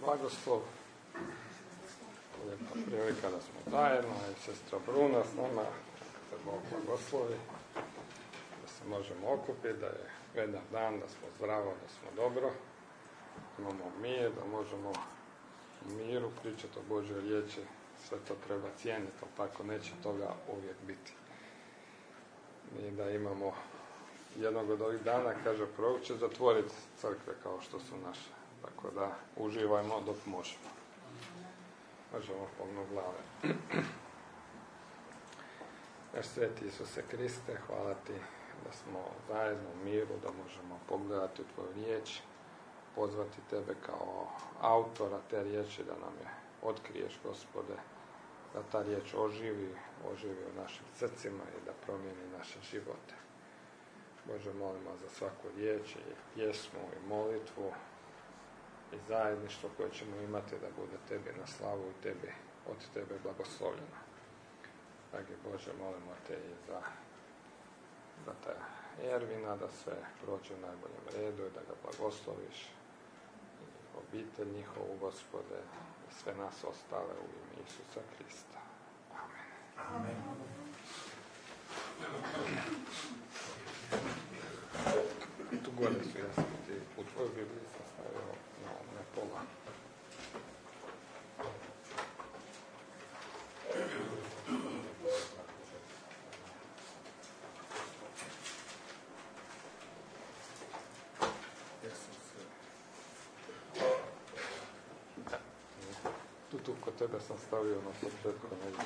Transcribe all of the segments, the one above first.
blagoslov. Lijepa prilika da smo zajedno i sestra Bruna s nama, da Bog blagoslovi, da se možemo okupiti, da je vredan dan, da smo zdravo, da smo dobro, imamo mir, da možemo u miru pričati o Božoj riječi. Sve to treba cijeniti, ali tako neće toga uvijek biti. I da imamo jednog od ovih dana, kaže prorok, će zatvoriti crkve kao što su naše. Tako da uživajmo dok možemo. Možemo pognu glave. Naš sveti Isuse Kriste, hvala ti da smo zajedno u miru, da možemo pogledati u tvoju riječ, pozvati tebe kao autora te riječi, da nam je otkriješ, Gospode, da ta riječ oživi u našim srcima i da promijeni naše živote. Bože, molimo za svaku riječ i pjesmu i molitvu i zajedništvo koje ćemo imati da bude tebi na slavu i tebi, od tebe blagoslovljeno. Dragi Bože, molimo te i za te Ervina, da sve prođe u najboljem redu i da ga blagosloviš, i obitelj njihovu, Gospode, i sve nas ostale u ime Isusa Krista. Amen. Amen. Tu gore su, ja sam ti u tvojoj Bibliji sam stavio na pola. Tu kod tebe sam stavio na početku negdje.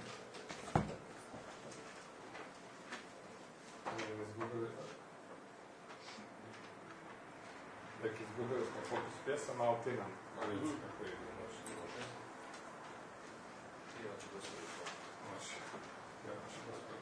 Neki izgubili smo fokus pjesama, ali ti nam reći kako je. Ja ću da se može. Ja ću da se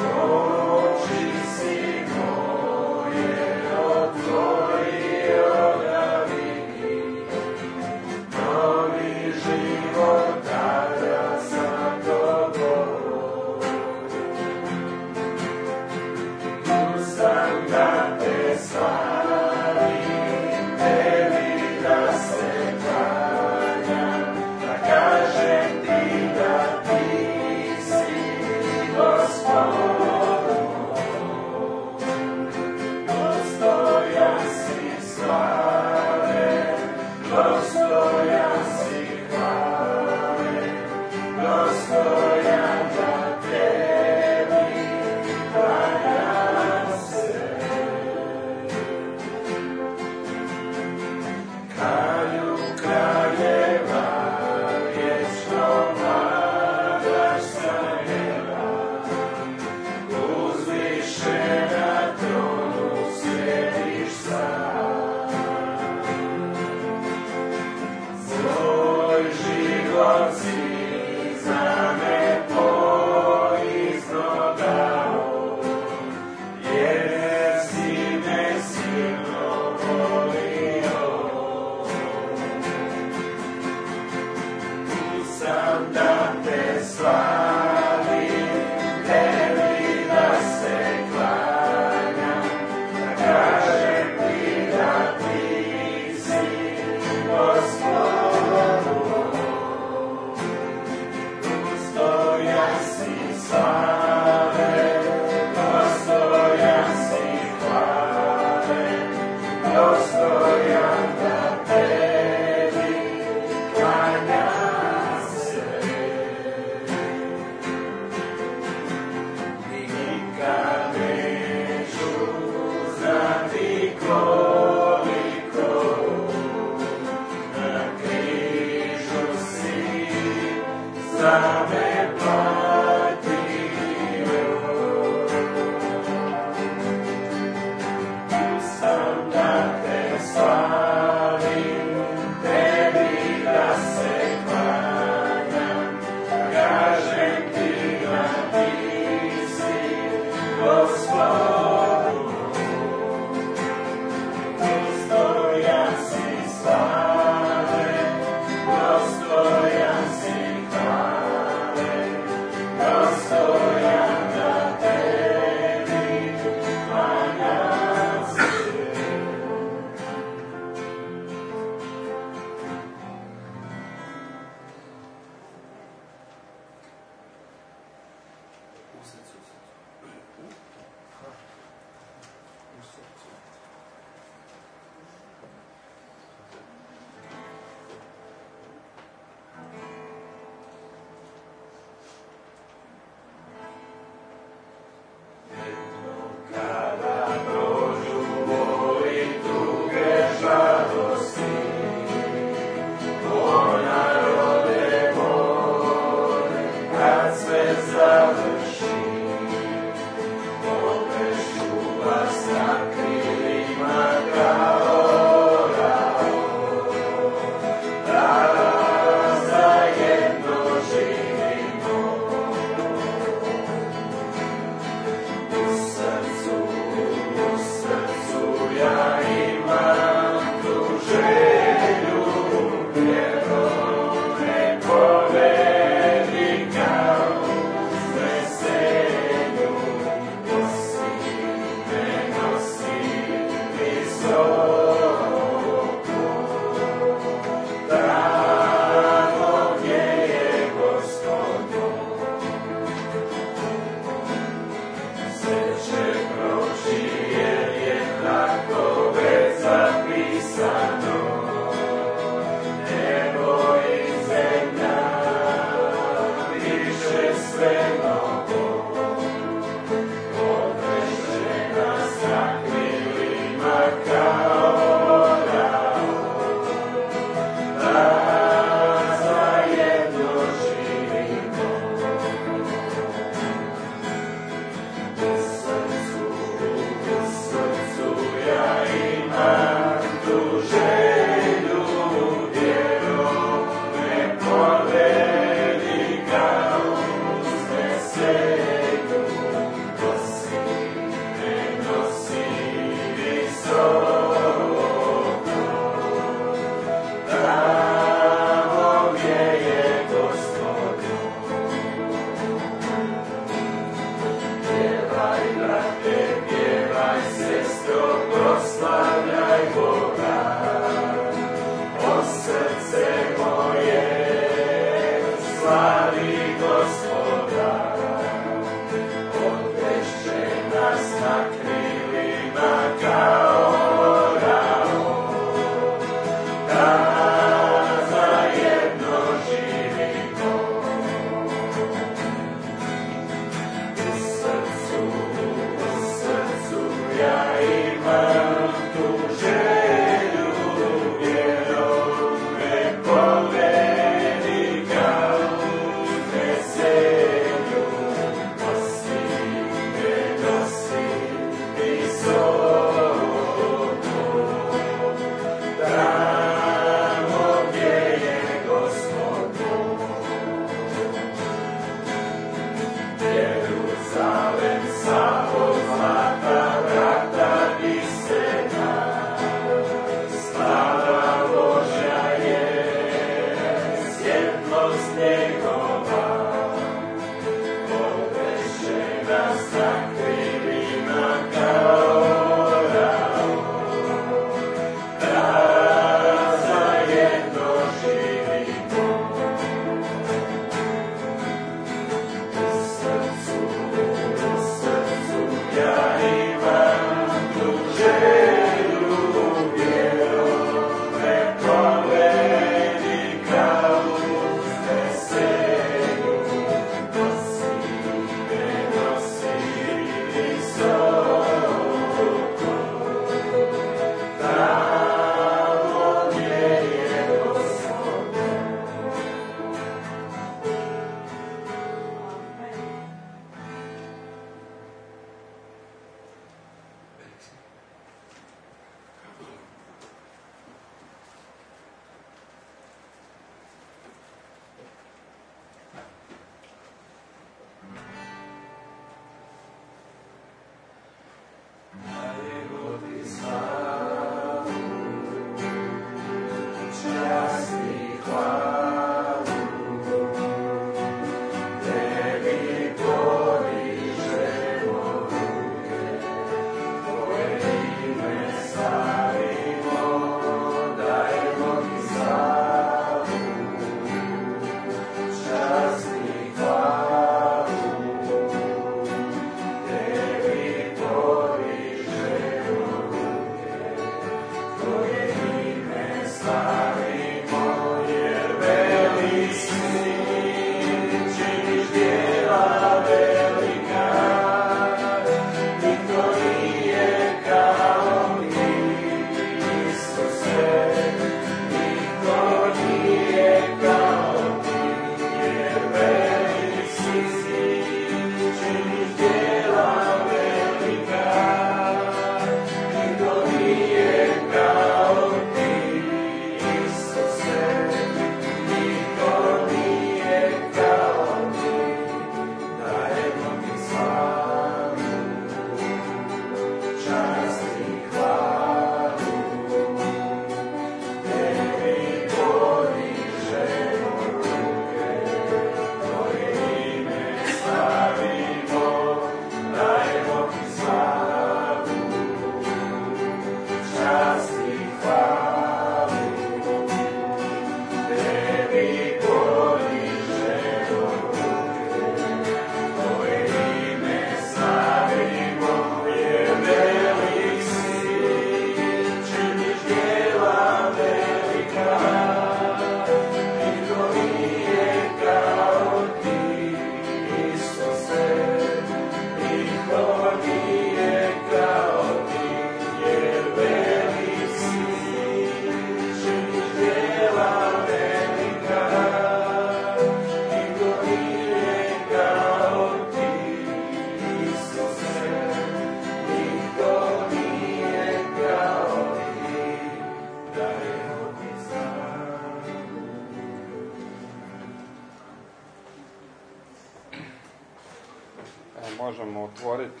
Možemo otvoriti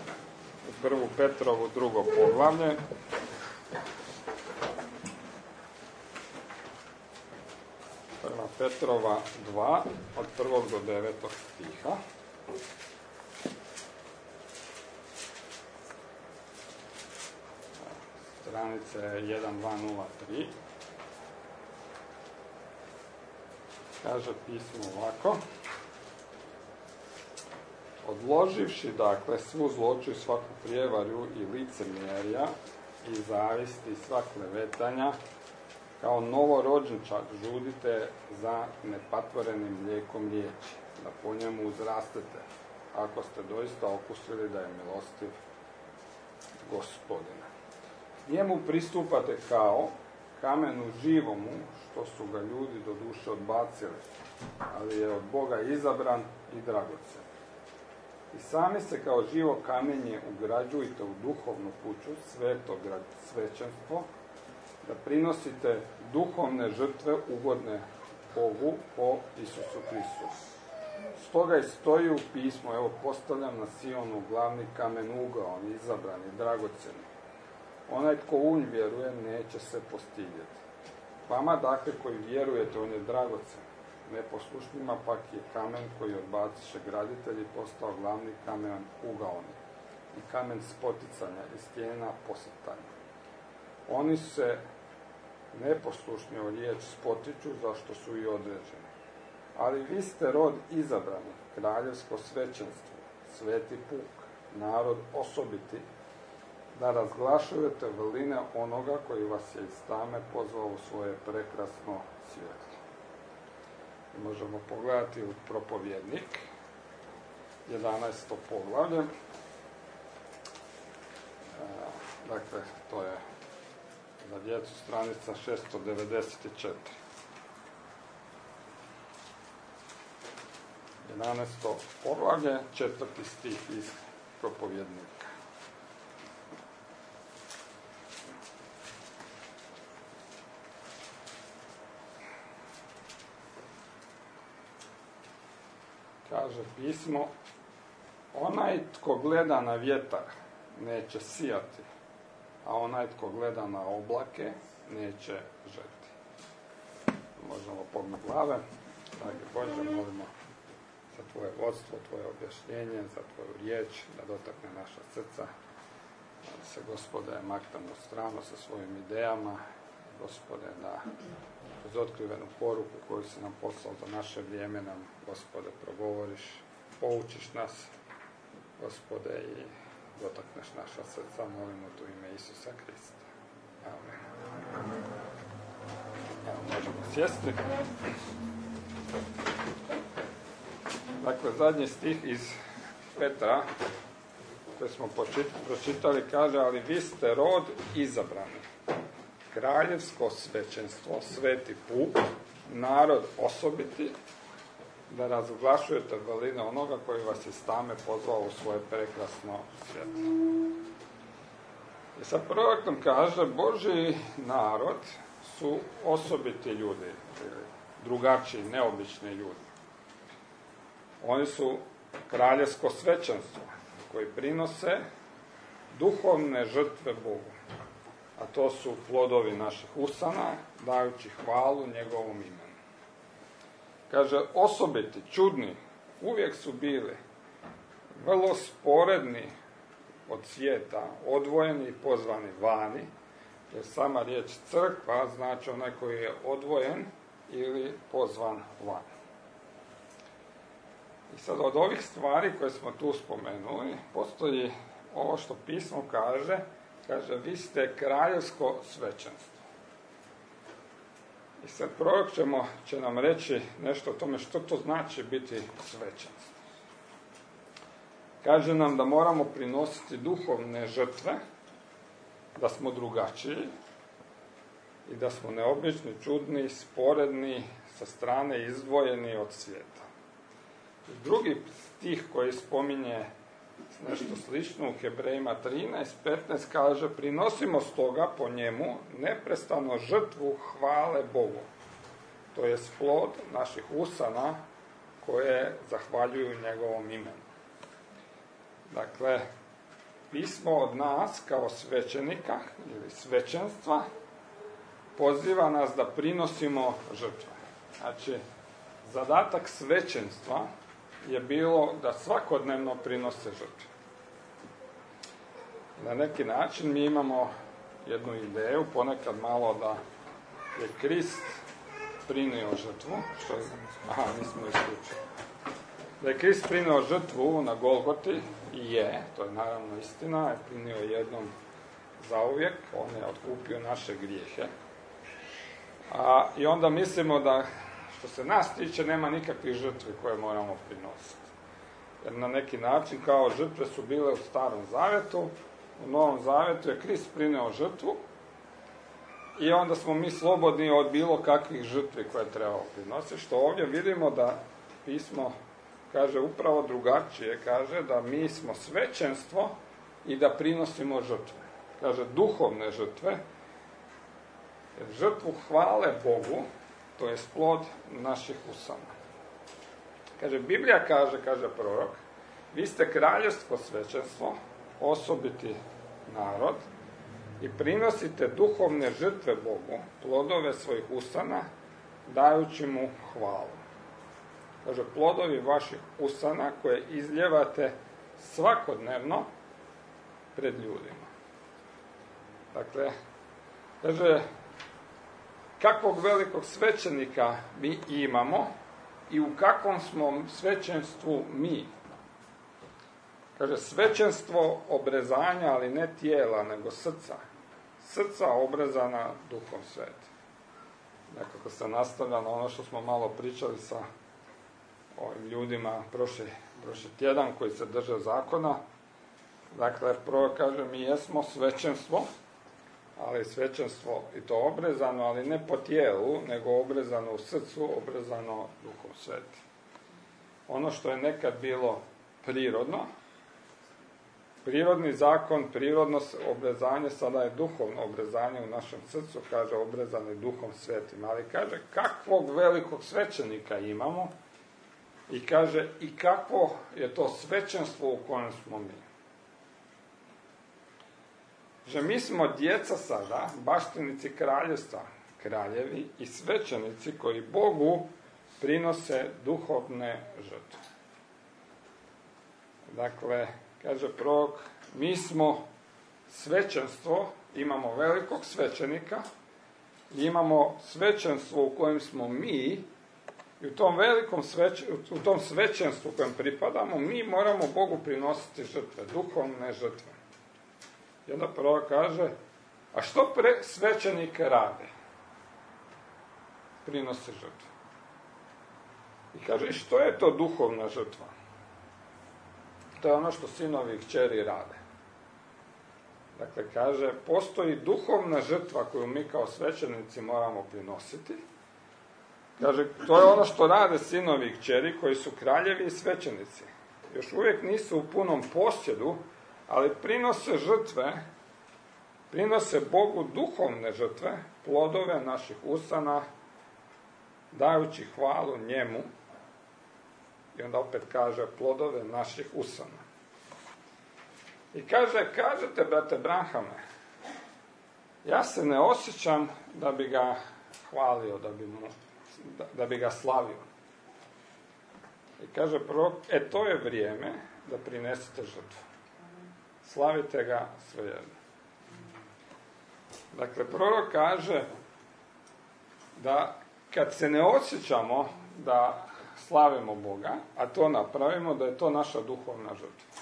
prvu Petrovu drugo poglavlje. Prva Petrova 2 od 1. do 9. stiha. Stranice 1203. Kaže pismo ovako. Odloživši, dakle, svu zloću i svaku prijevaru i licemjerja i zavisti i sva klevetanja, kao novorođenčad žudite za nepatvorenim mlijekom riječi, da po njemu uzrastete, ako ste doista okusili da je milostiv Gospodina. Njemu pristupate kao kamenu živomu, što su ga ljudi do duše odbacili, ali je od Boga izabran i dragocen. I sami se kao živo kamenje ugrađujte u duhovnu kuću, sveto svećenstvo, da prinosite duhovne žrtve ugodne Bogu po Isusu Hristu. Stoga i stoji u pismu, evo postavljam na Sionu glavni kamen ugao, izabran i dragocen. Onaj tko u nj vjeruje neće se postidjeti. Vama dakle koji vjerujete, on je dragocen. Neposlušnima pak je kamen koji odbaciše graditelji postao glavni kamen ugaoni i kamen spoticanja i stijena posrtanja. Oni se neposlušni o riječ spotiču, zašto su i određeni. Ali vi ste rod izabrani, kraljevsko svećenstvo, sveti puk, narod osobiti, da razglašujete vrline onoga koji vas je iz tame pozvao u svoje prekrasno svjetlo. Možemo pogledati u Propovjednik, 11. poglavlje. Dakle, to je za djecu stranica 694. 11. poglavlje, 4. stih iz Propovjednika. Kaže pismo, onaj tko gleda na vjetar neće sijati, a onaj tko gleda na oblake neće žeti. Možemo pognuti glave. Dragi Bože, molimo za tvoje vodstvo, tvoje objašnjenje, za tvoju riječ, da dotakne naša srca, da se, Gospode, maknemo strano sa svojim idejama, Gospode, da kroz otkrivenu poruku koju si nam poslao za naše vrijeme nam, Gospode, progovoriš, poučiš nas, Gospode, i dotakneš naša srca, molimo tu ime Isusa Krista. Amen. Evo, možemo sjesti. Dakle, zadnji stih iz Petra, koji smo pročitali, kaže, ali vi ste rod izabrani, kraljevsko svećenstvo, sveti puk, narod osobiti, da razglašujete vrline onoga koji vas je iz tame pozvao u svoje prekrasno svjetlo. I sad prorok nam kaže, Božji narod su osobiti ljudi, drugačiji, neobični ljudi. Oni su kraljevsko svećenstvo koji prinose duhovne žrtve Bogu. A to su plodovi naših usana, dajući hvalu njegovom imenu. Kaže, osobiti, čudni, uvijek su bili vrlo sporedni od svijeta, odvojeni i pozvani vani, jer sama riječ crkva znači onaj koji je odvojen ili pozvan van. I sad od ovih stvari koje smo tu spomenuli, postoji ovo što pismo kaže, vi ste kraljevsko svećenstvo. I sad prorok će nam reći nešto o tome što to znači biti svećenstvo. Kaže nam da moramo prinositi duhovne žrtve, da smo drugačiji i da smo neobični, čudni, sporedni, sa strane izdvojeni od svijeta. I drugi stih koji spominje nešto slično u Hebrejima 13:15 kaže, prinosimo stoga po njemu neprestano žrtvu hvale Bogu. To je plod naših usana koje zahvaljuju njegovom imenu. Dakle, pismo od nas kao svećenika ili svećenstva poziva nas da prinosimo žrtve. Znači, zadatak svećenstva je bilo da svakodnevno prinose žrtve. Na neki način mi imamo jednu ideju, ponekad malo da je Krist prinio žrtvu, što je, nismo isključili. Da je Krist prinio žrtvu na Golgoti, i je, to je naravno istina, je prinio jednom zauvijek, on je otkupio naše grijehe. I onda mislimo da, što se nas tiče, nema nikakvih žrtvi koje moramo prinositi. Jer na neki način, kao žrtve su bile u Starom zavjetu, u Novom zavjetu je Krist prinio žrtvu i onda smo mi slobodni od bilo kakvih žrtvi koje trebamo prinositi, što ovdje vidimo da pismo kaže upravo drugačije, kaže da mi smo svećenstvo i da prinosimo žrtve. Kaže duhovne žrtve, jer žrtvu hvale Bogu, to je plod naših usana. Kaže, Biblija kaže prorok, vi ste kraljevsko svećenstvo, osobiti narod i prinosite duhovne žrtve Bogu, plodove svojih usana, dajući mu hvalu. Kaže, plodovi vaših usana koje izljevate svakodnevno pred ljudima. Dakle, kaže, kakvog velikog svećenika mi imamo i u kakvom smo svećenstvu mi. Kaže, svećenstvo obrezanja, ali ne tijela, nego srca. Srca obrezana Duhom Svetim. Nekako se nastavlja na ono što smo malo pričali sa ovim ljudima prošli tjedan koji se drže zakona. Dakle, prvo kaže, mi jesmo svećenstvo, ali svećenstvo i to obrezano, ali ne po tijelu, nego obrezano u srcu, obrezano Duhom Svetim. Ono što je nekad bilo prirodno, prirodni zakon, prirodno obrezanje, sada je duhovno obrezanje u našem srcu, kaže, obrezano i Duhom Svetim. Ali kaže, kakvog velikog svećenika imamo i kaže, i kakvo je to svećenstvo u kojem smo mi. Že mi smo djeca sada, baštinici kraljevstva, kraljevi i svećenici koji Bogu prinose duhovne žrtve. Dakle, kaže prorok, mi smo svećenstvo, imamo velikog svećenika, imamo svećenstvo u kojem smo mi, i u tom svećenstvu kojem pripadamo, mi moramo Bogu prinositi žrtve, duhovne žrtve. I onda prorok kaže, a što svećenike rade? Prinose žrtve. I kaže, što je to duhovna žrtva? To je ono što sinovi i kćeri rade. Dakle, kaže, postoji duhovna žrtva koju mi kao svećenici moramo prinositi. Kaže, to je ono što rade sinovi i kćeri koji su kraljevi i svećenici. Još uvijek nisu u punom posjedu, ali prinose žrtve, prinose Bogu duhovne žrtve, plodove naših usana, dajući hvalu njemu. I onda opet kaže, plodove naših usana. I kažete, brate Branhame, ja se ne osjećam da bi ga hvalio, da bi ga slavio. I kaže prorok, to je vrijeme da prinesete žrtvu. Slavite ga svejedno. Dakle, prorok kaže da kad se ne osjećamo da slavimo Boga, a to napravimo, da je to naša duhovna žrtva.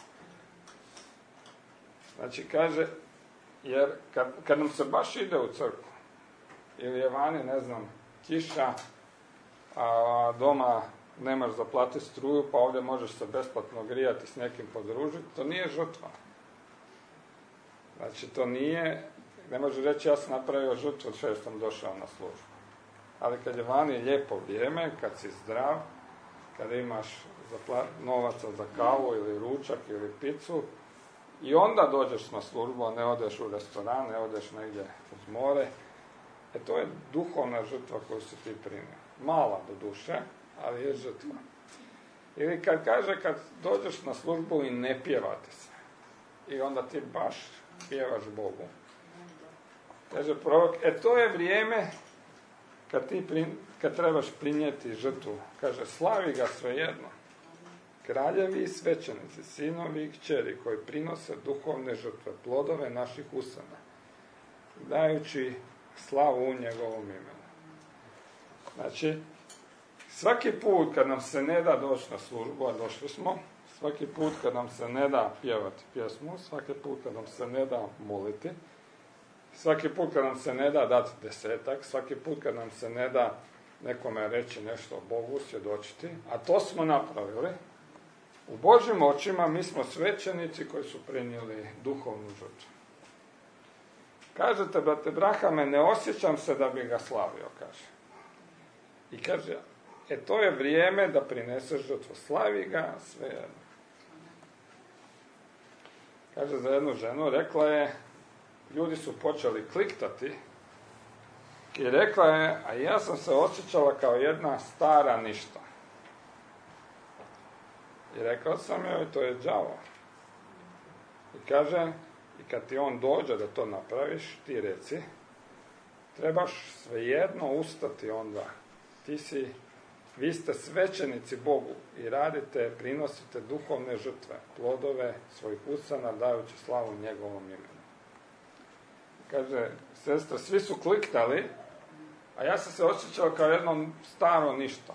Znači, kaže, jer kad nam se baš ide u crkvu, ili je vani, ne znam, kiša, a doma nemaš za platiti struju, pa ovdje možeš se besplatno grijati s nekim podružiti, to nije žrtva. Znači, to nije, ne može reći ja sam napravio žrtvu što sam došao na službu. Ali kad je vani lijepo vrijeme, kad si zdrav, kad imaš novaca za kavu ili ručak ili picu, i onda dođeš na službu, a ne odeš u restoran, ne odeš negdje uz more, to je duhovna žrtva koju si ti primio. Mala do duše, ali je žrtva. Ili kad kaže, kad dođeš na službu i ne pjevate se, i onda ti baš pjevaš Bogu. Kaže prorok, to je vrijeme kad trebaš prinijeti žrtvu. Kaže, slavi ga svejedno. Kraljevi i svećenici, sinovi i kćeri koji prinose duhovne žrtve, plodove naših usana, dajući slavu u njegovom imenu. Znači, svaki put kad nam se ne da doći na službu, a došli smo, svaki put kad nam se ne da pjevati pjesmu, svaki put kad nam se ne da moliti, svaki put kad nam se ne da dati desetak, svaki put kad nam se ne da nekome reći nešto o Bogu, svjedočiti, a to smo napravili, u Božjim očima mi smo svećenici koji su prinijeli duhovnu žrtvu. Kažete, brate Branhame, ne osjećam se da bi ga slavio, kaže. I kaže, to je vrijeme da prineseš žrtvu. Slavi ga svejedno. Kaže za jednu ženu, rekla je, ljudi su počeli kliktati i rekla je, a ja sam se osjećala kao jedna stara ništa. I rekao sam joj, to je đavo. I kaže, i kad ti on dođe da to napraviš, ti reci, trebaš svejedno ustati onda. Ti si vi ste svećenici Bogu i radite, prinosite duhovne žrtve, plodove svojih usana, dajući slavu njegovom imenu. Kaže, sestra, svi su kliktali, a ja sam se osjećao kao jedno staro ništa.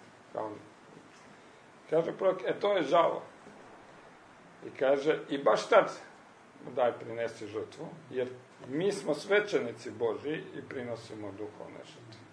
Kaže prorok, to je žalo. I kaže, i baš tad daj prinesi žrtvu, jer mi smo svećenici Božji i prinosimo duhovne žrtve.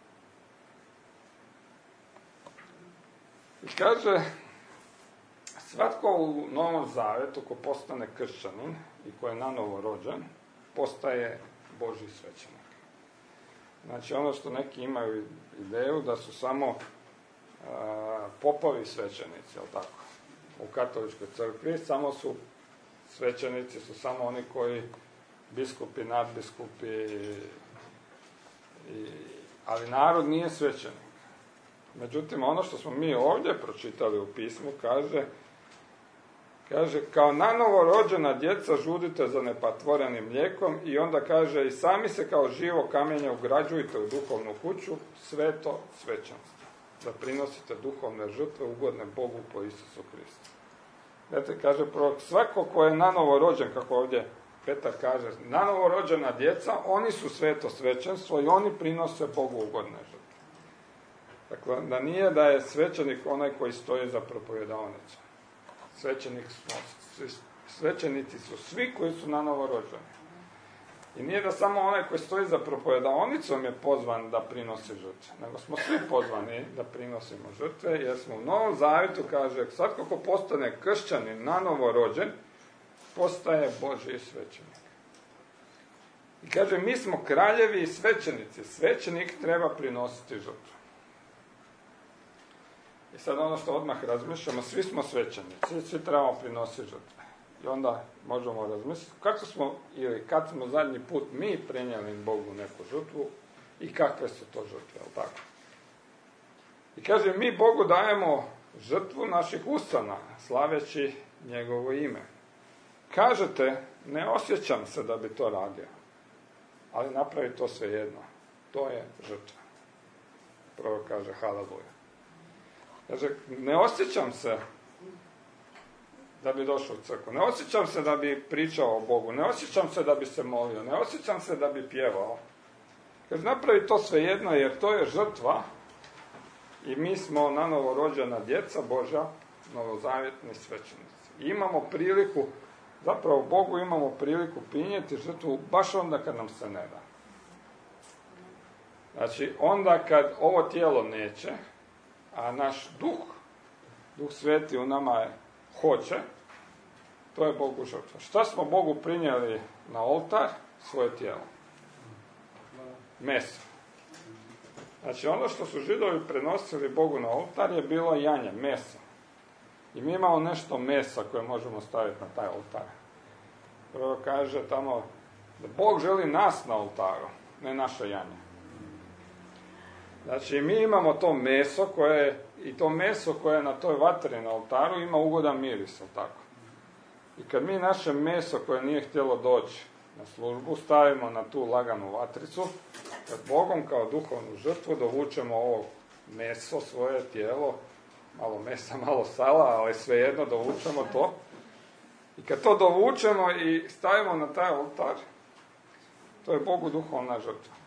I kaže, svatko u Novom Zavetu ko postane kršćanin i ko je nanovo rođen, postaje Božji svećenik. Znači ono što neki imaju ideju da su samo popovi svećenici, jel tako? U katoličkoj crkvi samo su svećenici, su samo oni koji biskupi, nadbiskupi, ali narod nije svećenik. Međutim, ono što smo mi ovdje pročitali u pismu kaže kao nanovo rođena djeca žudite za nepatvorenim mlijekom i onda kaže i sami se kao živo kamenje ugrađujte u duhovnu kuću, sveto svećanstvo. Da prinosite duhovne žrtve ugodne Bogu po Isusu Kristu. Znate, kaže prorok, svako ko je nanovo rođen, kako ovdje Petar kaže, nanovo rođena djeca, oni su sveto svećanstvo i oni prinose Bogu ugodne žrtve. Dakle, da nije da je svećenik onaj koji stoji za propovijedaonicom. Svećenici su svi koji su nanovo rođeni. I nije da samo onaj koji stoji za propovijedaonicom je pozvan da prinosi žrtve, nego smo svi pozvani da prinosimo žrtve, jer smo u Novom Zavjetu, kaže, svatko ko postane kršćanin, nanovo rođen, postaje Božji svećenik. I kaže, mi smo kraljevi i svećenici. Svećenik treba prinositi žrtvu. I sad ono što odmah razmišljamo, svi smo svećenici, svi trebamo prinositi žrtve. I onda možemo razmisliti kako smo ili kad smo zadnji put mi prenijeli Bogu neku žrtvu i kakve su to žrtve, jel tako? I kaže, mi Bogu dajemo žrtvu naših usana, slaveći njegovo ime. Kažete, ne osjećam se da bi to radio, ali napravi to svejedno. To je žrtva. Prvo kaže, haleluja. Kaže, ne osjećam se da bi došao u crkvu, ne osjećam se da bi pričao o Bogu, ne osjećam se da bi se molio, ne osjećam se da bi pjevao. Kaže, napravi to svejedno jer to je žrtva i mi smo nanovo rođena djeca Božja, novozavjetni svećenici. I imamo priliku, zapravo Bogu imamo priliku prinijeti žrtvu baš onda kad nam se ne da. Znači, onda kad ovo tijelo neće, a naš Duh Sveti u nama hoće, to je Bogu žrtva. Šta smo Bogu prinijeli na oltar? Svoje tijelo. Meso. Znači ono što su Židovi prenosili Bogu na oltar je bilo janje, meso. I mi imamo nešto mesa koje možemo staviti na taj oltar. Prvo kaže tamo da Bog želi nas na oltaru, ne naše janje. Znači, mi imamo to meso koje je na toj vatri na oltaru ima ugodan miris, tako. I kad mi naše meso koje nije htjelo doći na službu stavimo na tu laganu vatricu, kad Bogom kao duhovnu žrtvu dovučemo ovo meso, svoje tijelo, malo mesa, malo sala, ali svejedno dovučemo to. I kad to dovučemo i stavimo na taj oltar, to je Bogu duhovna žrtva.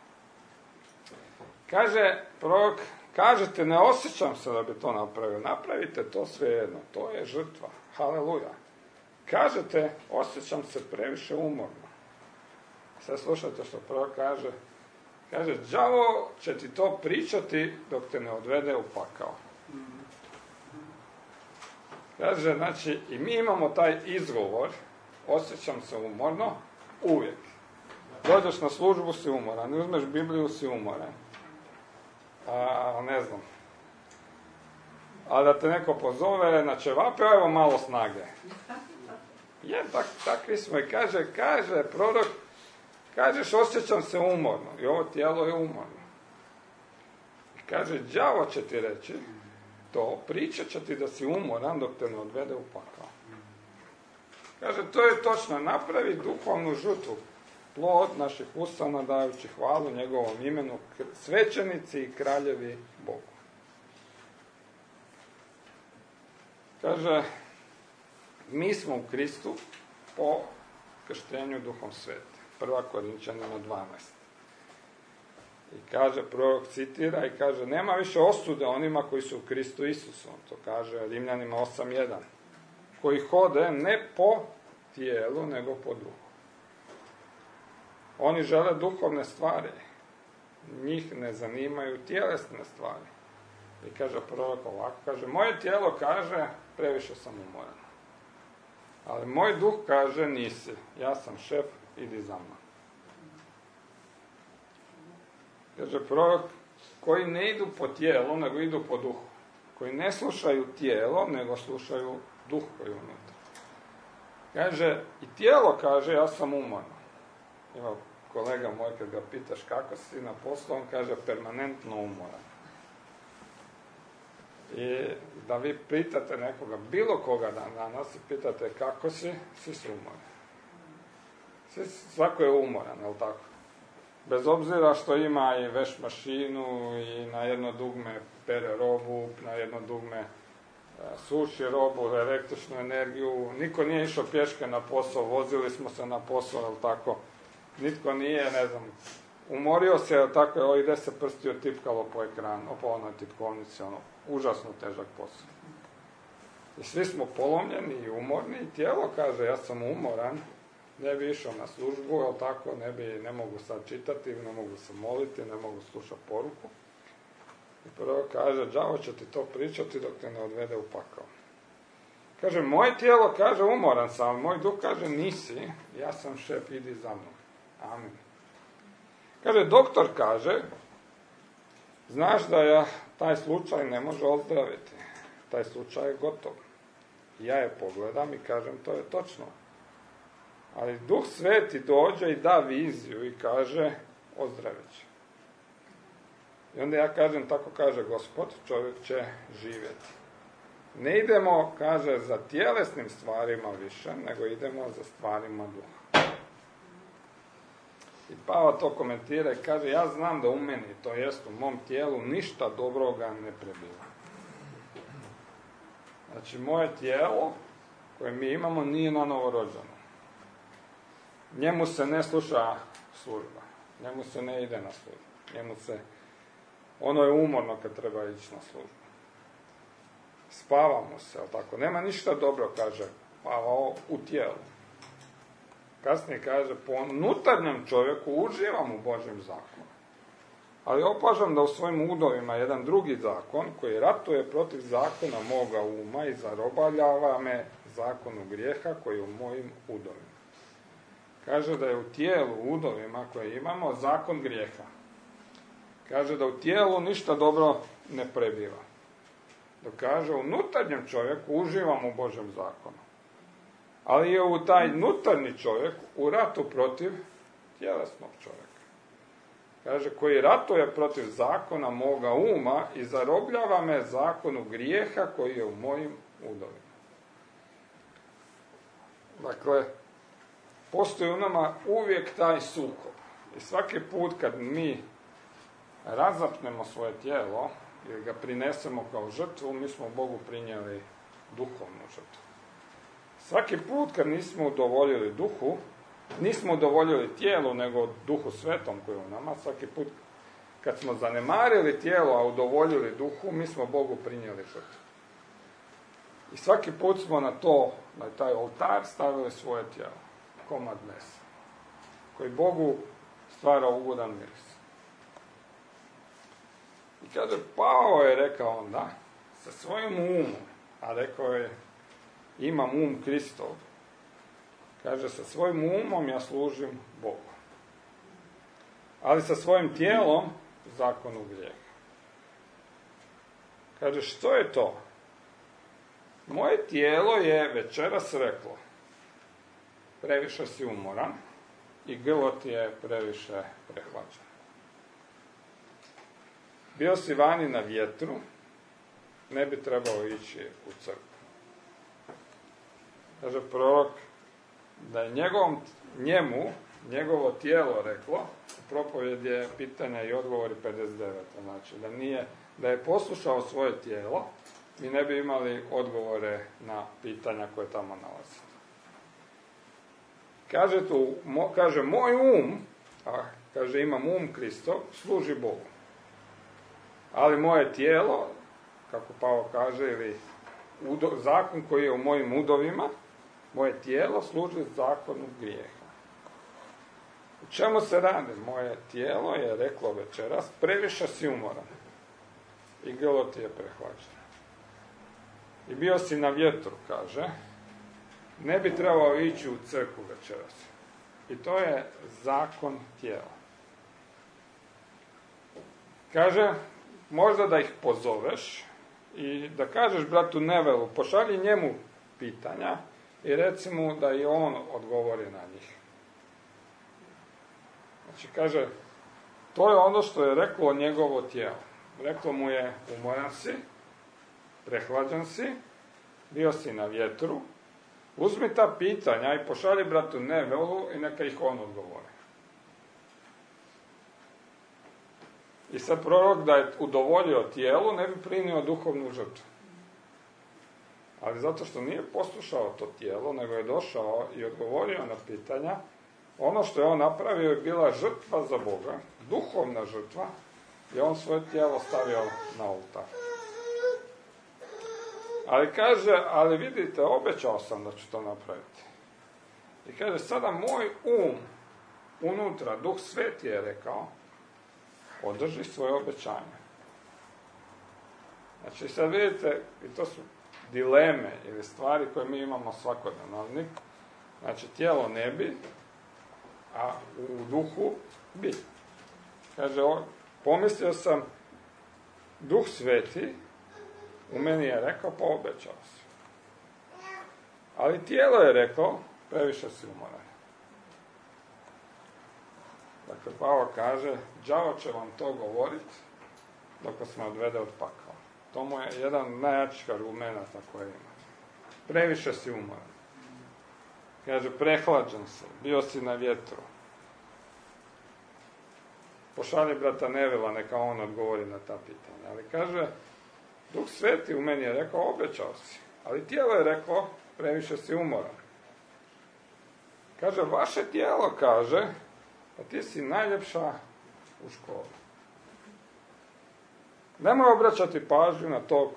Kaže prorok, kažete, ne osjećam se da bi to napravio. Napravite to svejedno. To je žrtva. Haleluja. Kažete, osjećam se previše umorno. Sad slušajte što prorok kaže. Kaže, đavo će ti to pričati dok te ne odvede u pakao. Kaže, znači, i mi imamo taj izgovor, osjećam se umorno, uvijek. Dođeš na službu, si umoran. Uzmeš Bibliju, si umoran. Ne znam. A da te neko pozove na ćevape, evo malo snage. Jer takvi smo. I kaže prorok, kažeš osjećam se umorno. I ovo tijelo je umorno. I kaže, đavo će ti reći to, pričat će ti da si umoran dok te ne odvede u pakao. Kaže, to je točno, napravi duhovnu žrtvu. Plod naših usana dajući hvalu njegovom imenu, svećenici i kraljevi Bogu. Kaže, mi smo u Kristu po krštenju Duhom Svetim. 1. Korinčanima 12. I kaže, prorok citira i kaže, nema više osude onima koji su u Kristu Isusu. To kaže Rimljanima 8.1. Koji hode ne po tijelu, nego po duhu. Oni žele duhovne stvari. Njih ne zanimaju tjelesne stvari. I kaže prorok ovako, kaže, moje tijelo kaže, previše sam umoran. Ali moj duh kaže, nisi, ja sam šef, idi za mnom. Kaže prorok, koji ne idu po tijelu, nego idu po duhu. Koji ne slušaju tijelo, nego slušaju duh koji je unutra. Kaže, i tijelo kaže, ja sam umoran. Ima kolega moj, kad ga pitaš kako si na poslu, on kaže, permanentno umoran. I da vi pitate nekoga, bilo koga danas, i pitate kako si, svi su umorni. Svako je umoran, je li tako? Bez obzira što ima i veš mašinu i na jedno dugme pere robu, na jedno dugme suši robu, električnu energiju, niko nije išao pješke na posao, vozili smo se na posao, je li tako? Nitko nije, ne znam, umorio se, je li tako, ide se prsti otipkalo po ekranu, po onoj tipkovnici, užasno težak posao. I svi smo polomljeni i umorni i tijelo kaže, ja sam umoran, ne bi išao na službu, jel tako, ne mogu sad čitati, ne mogu se moliti, ne mogu slušati poruku. I prvo kaže, đavo će ti to pričati dok te ne odvede u pakao. Kaže, moje tijelo kaže, umoran sam, moj duh kaže, nisi, ja sam šef, idi za mnom. Amin. Kaže, doktor kaže, znaš da ja taj slučaj ne može ozdraviti. Taj slučaj je gotov. Ja je pogledam i kažem, to je točno. Ali Duh Sveti dođe i da viziju i kaže, ozdravit će. I onda ja kažem, tako kaže Gospod, čovjek će živjeti. Ne idemo, kaže, za tjelesnim stvarima više, nego idemo za stvarima duha. I Pavao to komentira i kaže, ja znam da u meni, to jest u mom tijelu, ništa dobroga ne prebiva. Znači, moje tijelo koje mi imamo nije na novorođeno. Njemu se ne sluša služba. Njemu se ne ide na službu. Ono je umorno kad treba ići na službu. Spavamo se, ali tako. Nema ništa dobro, kaže Pavao, u tijelu. Kasnije kaže, po unutarnjem čovjeku uživam u Božjem zakonu. Ali opažam da u svojim udovima jedan drugi zakon, koji ratuje protiv zakona moga uma i zarobljava me zakonu grijeha koji je u mojim udovima. Kaže da je u tijelu, u udovima koje imamo, zakon grijeha. Kaže da u tijelu ništa dobro ne prebiva. Dok kaže, u unutarnjem čovjeku uživam u Božjem zakonu. Ali je u taj unutarnji čovjek u ratu protiv tjelesnog čovjeka. Kaže, koji ratuje protiv zakona moga uma i zarobljava me zakonu grijeha koji je u mojim udovima. Dakle, postoji u nama uvijek taj sukob. I svaki put kad mi razapnemo svoje tijelo ili ga prinesemo kao žrtvu, mi smo Bogu prinijeli duhovnu žrtvu. Svaki put kad nismo udovoljili duhu, nismo udovoljili tijelu, nego Duhu Svetom koji je u nama, svaki put kad smo zanemarili tijelo, a udovoljili duhu, mi smo Bogu prinijeli žrtvu. I svaki put smo na taj oltar stavili svoje tijelo, komad mesa, koji Bogu stvara ugodan miris. I kaže, Pavao je rekao onda, sa svojim umom, a rekao je, imam um Kristov, kaže, sa svojim umom ja služim Bogu. Ali sa svojim tijelom zakonu grijeha. Kaže, što je to? Moje tijelo je večeras reklo, previše si umoran i grlo ti je previše prehlađeno. Bio si vani na vjetru, ne bi trebao ići u crkvu. Kaže prorok da je njegovo tijelo reklo, u propovjedi je pitanja i odgovori 59. Znači da je poslušao svoje tijelo mi ne bi imali odgovore na pitanja koje tamo nalaze. Kaže, moj um, a kaže, imam um Kristov, služi Bogu. Ali moje tijelo, kako Pavao kaže, ili zakon koji je u mojim udovima, moje tijelo služi zakonu grijeha. U čemu se radi? Moje tijelo je reklo večeras, previše si umoran i grlo ti je prehlađeno. I bio si na vjetru, kaže, ne bi trebao ići u crkvu večeras. I to je zakon tijela. Kaže, možda da ih pozoveš i da kažeš bratu Nevelu, pošalji njemu pitanja i reci mu da i on odgovori na njih. Znači, kaže, to je ono što je reklo njegovo tijelo. Reklo mu je, umoran si, prehlađen si, bio si na vjetru, uzmi ta pitanja i pošalji bratu Nevelu i neka ih on odgovori. I sad prorok da je udovoljio tijelu, ne bi primio duhovnu žrtvu. Ali zato što nije poslušao to tijelo, nego je došao i odgovorio na pitanja, ono što je on napravio je bila žrtva za Boga, duhovna žrtva, i on svoje tijelo stavio na oltar. Ali kaže, ali vidite, obećao sam da ću to napraviti. I kaže, sada moj um unutra, Duh Sveti je rekao, održi svoje obećanje. Znači, sad vidite, i to su dileme ili stvari koje mi imamo svakodnevno. Znači, tijelo ne bi, a u duhu bi. Kaže, pomislio sam, Duh Sveti u meni je rekao, pa obećao si. Ali tijelo je rekao, previše si umoran. Dakle, Pavao kaže, đavo će vam to govoriti dok vas ne odvede od pakla. To mu je jedan najjačih argumenata koje ima. Previše si umoran. Kaže, prehlađen si, bio si na vjetru. Pošalji brata Nevila, neka on odgovori na ta pitanja. Ali kaže, Duh Sveti u meni je rekao, obećao si. Ali tijelo je reklo, previše si umoran. Kaže, vaše tijelo kaže, a ti si najljepša u školi. Nemoj obraćati pažnju na tog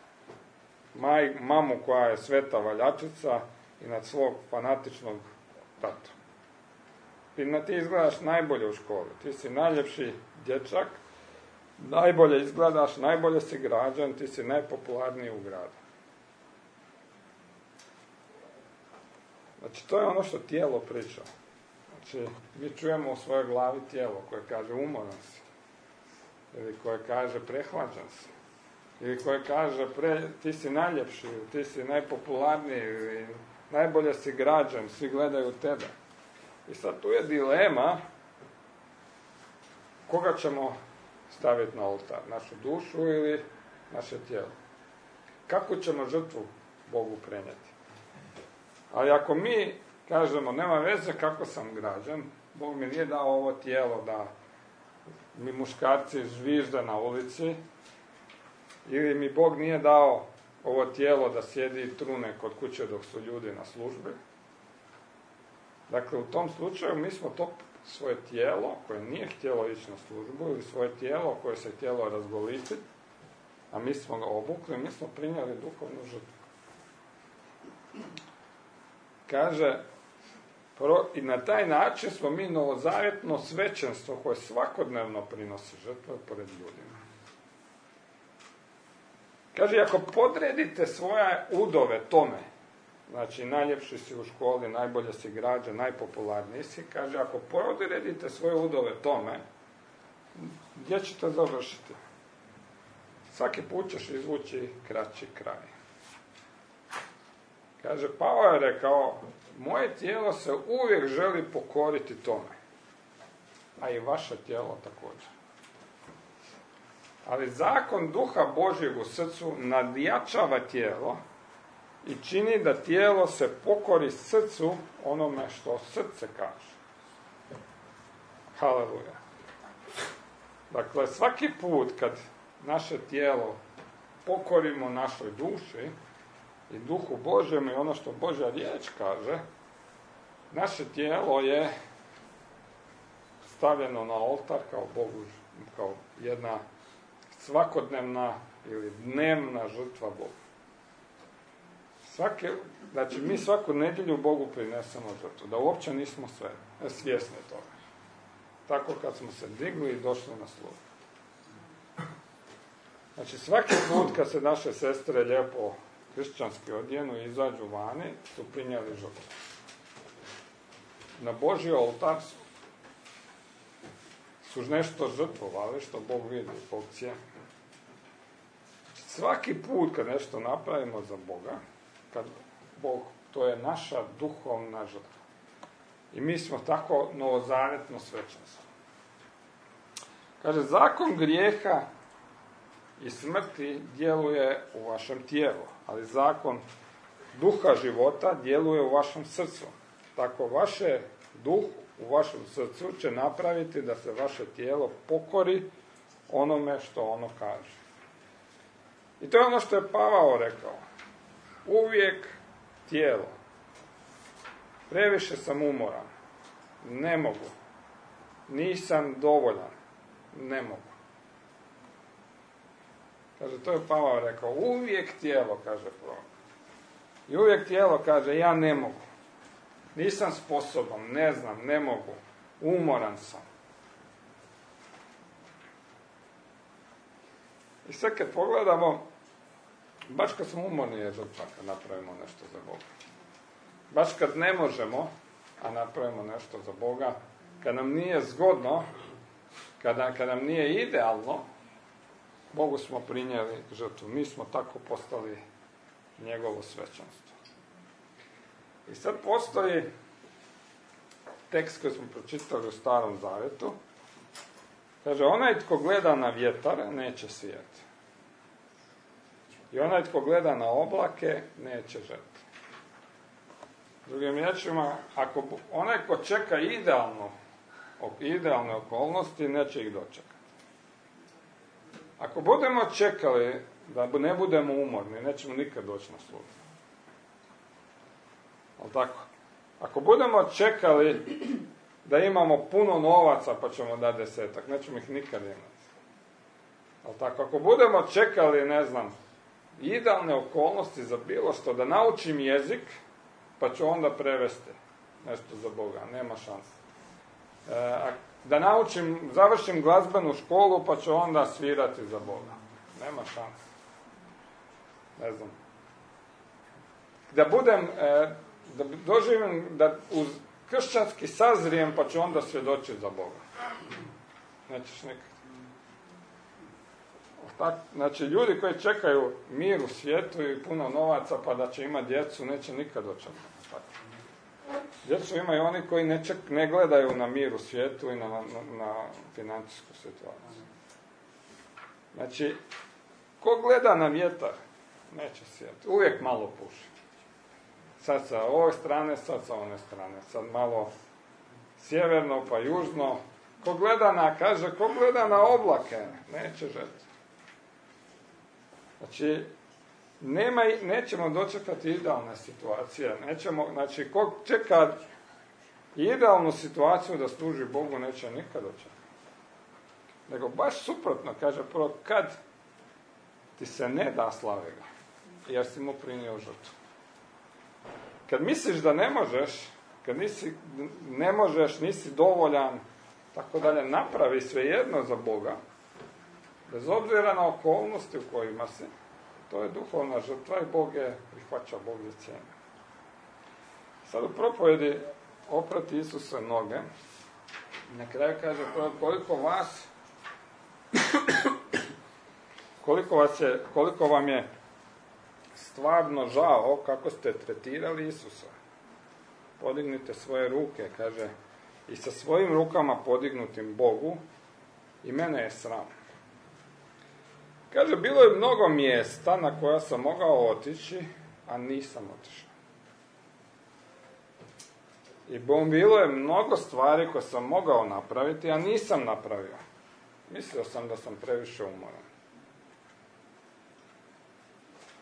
mamu koja je sveta valjačica i na svog fanatičnog tatu. Ti izgledaš najbolje u školi. Ti si najljepši dječak, najbolje izgledaš, najbolje si građan, ti si najpopularniji u gradu. Znači, to je ono što tijelo priča. Znači, mi čujemo u svojoj glavi tijelo koje kaže umoran si, ili koje kaže prehlađan si, ili koje kaže ti si najljepši, ili ti si najpopularniji, ili najbolje si građan, svi gledaju tebe. I sad tu je dilema koga ćemo staviti na oltar, našu dušu ili naše tijelo. Kako ćemo žrtvu Bogu prenijeti? Ali ako mi kažemo, nema veze kako sam građan, Bog mi nije dao ovo tijelo da mi muškarci zvižde na ulici, ili mi Bog nije dao ovo tijelo da sjedi i trune kod kuće dok su ljudi na službi. Dakle, u tom slučaju mi smo to svoje tijelo, koje nije htjelo ići na službu, ili svoje tijelo koje se htjelo razgolititi, a mi smo ga obukli, mi smo prinijeli duhovnu žrtvu. Kaže, i na taj način smo mi novozavjetno svećenstvo koje svakodnevno prinosi žrtve pored ljudima. Kaže, ako podredite svoje udove tome, znači najljepši si u školi, najbolje si građan, najpopularniji si, kaže, ako podredite svoje udove tome, gdje ćete završiti? Svaki put ćeš izvući kraći kraj. Kaže, Pavao je rekao, moje tijelo se uvijek želi pokoriti tome, a i vaše tijelo također. Ali zakon Duha Božjeg u srcu nadjačava tijelo i čini da tijelo se pokori srcu onome što srce kaže. Haleluja. Dakle, svaki put kad naše tijelo pokorimo našoj duši i duhu Božjem i ono što Božja riječ kaže, naše tijelo je stavljeno na oltar kao Bogu, kao jedna svakodnevna ili dnevna žrtva Bogu. Znači, mi svaku nedjelju Bogu prinesemo žrtvu, da uopće nismo svjesni toga. Tako kad smo se digli i došli na službu. Znači, svaki put kad se naše sestre lijepo kršćanski odjenu i izađu vani, su prinijeli žrtvu. Na Božji oltar su nešto žrtvovali, što Bog vidi, Bog cijeni. Svaki put kad nešto napravimo za Boga, kad Bog, to je naša duhovna žrtva. I mi smo tako novozavjetno svećenstvo. Kaže, zakon grijeha i smrti djeluje u vašem tijelu, ali zakon duha života djeluje u vašem srcu. Tako vaše duh u vašem srcu će napraviti da se vaše tijelo pokori onome što ono kaže. I to je ono što je Pavao rekao. Uvijek tijelo. Previše sam umoran. Ne mogu. Nisam dovoljan. Ne mogu. Kaže, to je Pavao rekao. Uvijek tijelo, kaže prorok. I uvijek tijelo kaže, ja ne mogu. Nisam sposoban, ne znam, ne mogu. Umoran sam. I sad kad pogledamo, baš kad smo umorni je žrtva kad napravimo nešto za Boga. Baš kad ne možemo, a napravimo nešto za Boga, kad nam nije zgodno, kad nam nije idealno, Bogu smo prinijeli žrtvu. Mi smo tako postali njegovo svećanstvo. I sad postoji tekst koji smo pročitali u Starom Zavjetu. Kaže, onaj tko gleda na vjetar, neće sijati. I onaj tko gleda na oblake, neće žeti. Drugim riječima, ako onaj ko čeka idealne okolnosti, neće ih dočekati. Ako budemo čekali da ne budemo umorni, nećemo nikad doći na službu. Ali tako? Ako budemo čekali da imamo puno novaca pa ćemo dati 10, nećemo ih nikad imati. Ali tako? Ako budemo čekali, ne znam, idealne okolnosti za bilo što, da naučim jezik, pa ću onda prevesti nešto za Boga, nema šanse. Da završim glazbenu školu, pa ću onda svirati za Boga. Nema šanse. Ne znam. Da doživim, da uz kršćanski sazrijem, pa ću onda svjedočiti za Boga. Nećeš nikad. Znači, ljudi koji čekaju mir u svijetu i puno novaca, pa da će imati djecu, neće nikad dočekati. Djecu imaju oni koji ne gledaju na mir u svijetu i na financijsku situaciju. Znači, ko gleda na vjetar, neće sijati. Uvijek malo puši. Sad sa ove strane, sad sa one strane. Sad malo sjeverno pa južno. Ko gleda na oblake, neće žeti. Znači, nećemo dočekati idealne situacije. Znači, ko čeka idealnu situaciju da služi Bogu, neće nikad dočekati. Nego baš suprotno, kaže prvo, kad ti se ne da slavi ga, jer si mu prinio žrtvu. Kad misliš da ne možeš, kad ne možeš, nisi dovoljan, tako dalje, napravi svejedno za Boga, bez obzira na okolnosti u kojima si, to je duhovna žrtva i Bog je prihvaća, Bog je cijeni. Sad u propovjedi oprati Isuse noge, na kraju kaže koliko vam je stvarno žao kako ste tretirali Isusa. Podignite svoje ruke, kaže, i sa svojim rukama podignutim Bogu, i mene je sram. Kaže, bilo je mnogo mjesta na koja sam mogao otići, a nisam otišao. I bilo je mnogo stvari koje sam mogao napraviti, a nisam napravio. Mislio sam da sam previše umoran.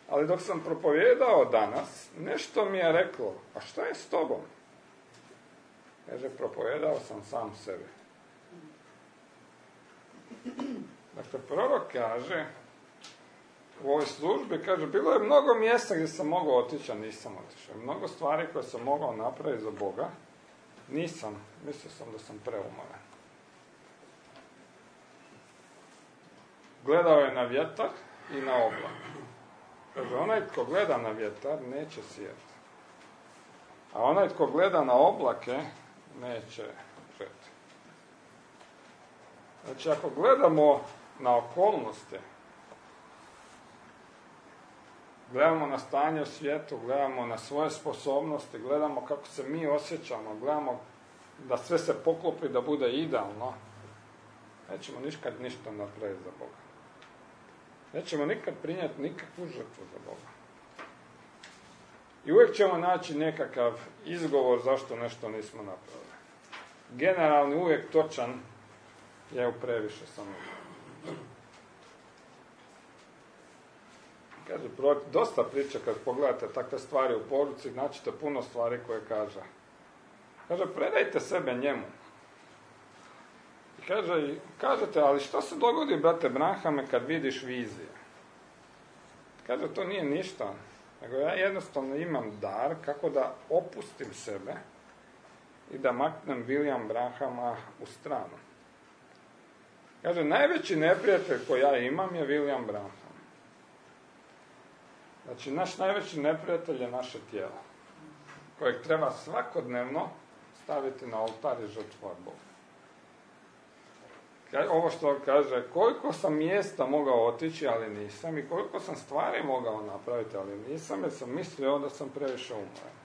Ali dok sam propovijedao danas, nešto mi je reklo, a šta je s tobom? Kaže, propovijedao sam sam sebe. Dakle, prorok kaže, u ovoj službi, kaže, bilo je mnogo mjesta gdje sam mogao otići, a nisam otišao. Mnogo stvari koje sam mogao napraviti za Boga, nisam. Mislio sam da sam preumoran. Gledao je na vjetar i na oblak. Kaže, onaj tko gleda na vjetar, neće sijeti. A onaj tko gleda na oblake, neće žeti. Znači, ako gledamo na okolnosti, gledamo na stanje u svijetu, gledamo na svoje sposobnosti, gledamo kako se mi osjećamo, gledamo da sve se poklopi, da bude idealno, nećemo nikad ništa napraviti za Boga. Nećemo nikad prinijeti nikakvu žrtvu za Boga. I uvijek ćemo naći nekakav izgovor zašto nešto nismo napravili. Generalni, uvijek točan, je u previše samo. Kaže, dosta priča kad pogledate takve stvari u poruci, naćete puno stvari koje kaže. Kaže, predajte sebe njemu. I kažete, ali što se dogodi, brate Branhame, kad vidiš vizije? Kaže, to nije ništa. Nego ja jednostavno imam dar kako da opustim sebe i da maknem William Branhama u stranu. Kaže, najveći neprijatelj koji ja imam je William Branham. Znači, naš najveći neprijatelj je naše tijelo, kojeg treba svakodnevno staviti na oltar i žrtvovati Bogu. Ovo što kaže, koliko sam mjesta mogao otići, ali nisam, i koliko sam stvari mogao napraviti, ali nisam, jer sam mislio da sam previše umoran.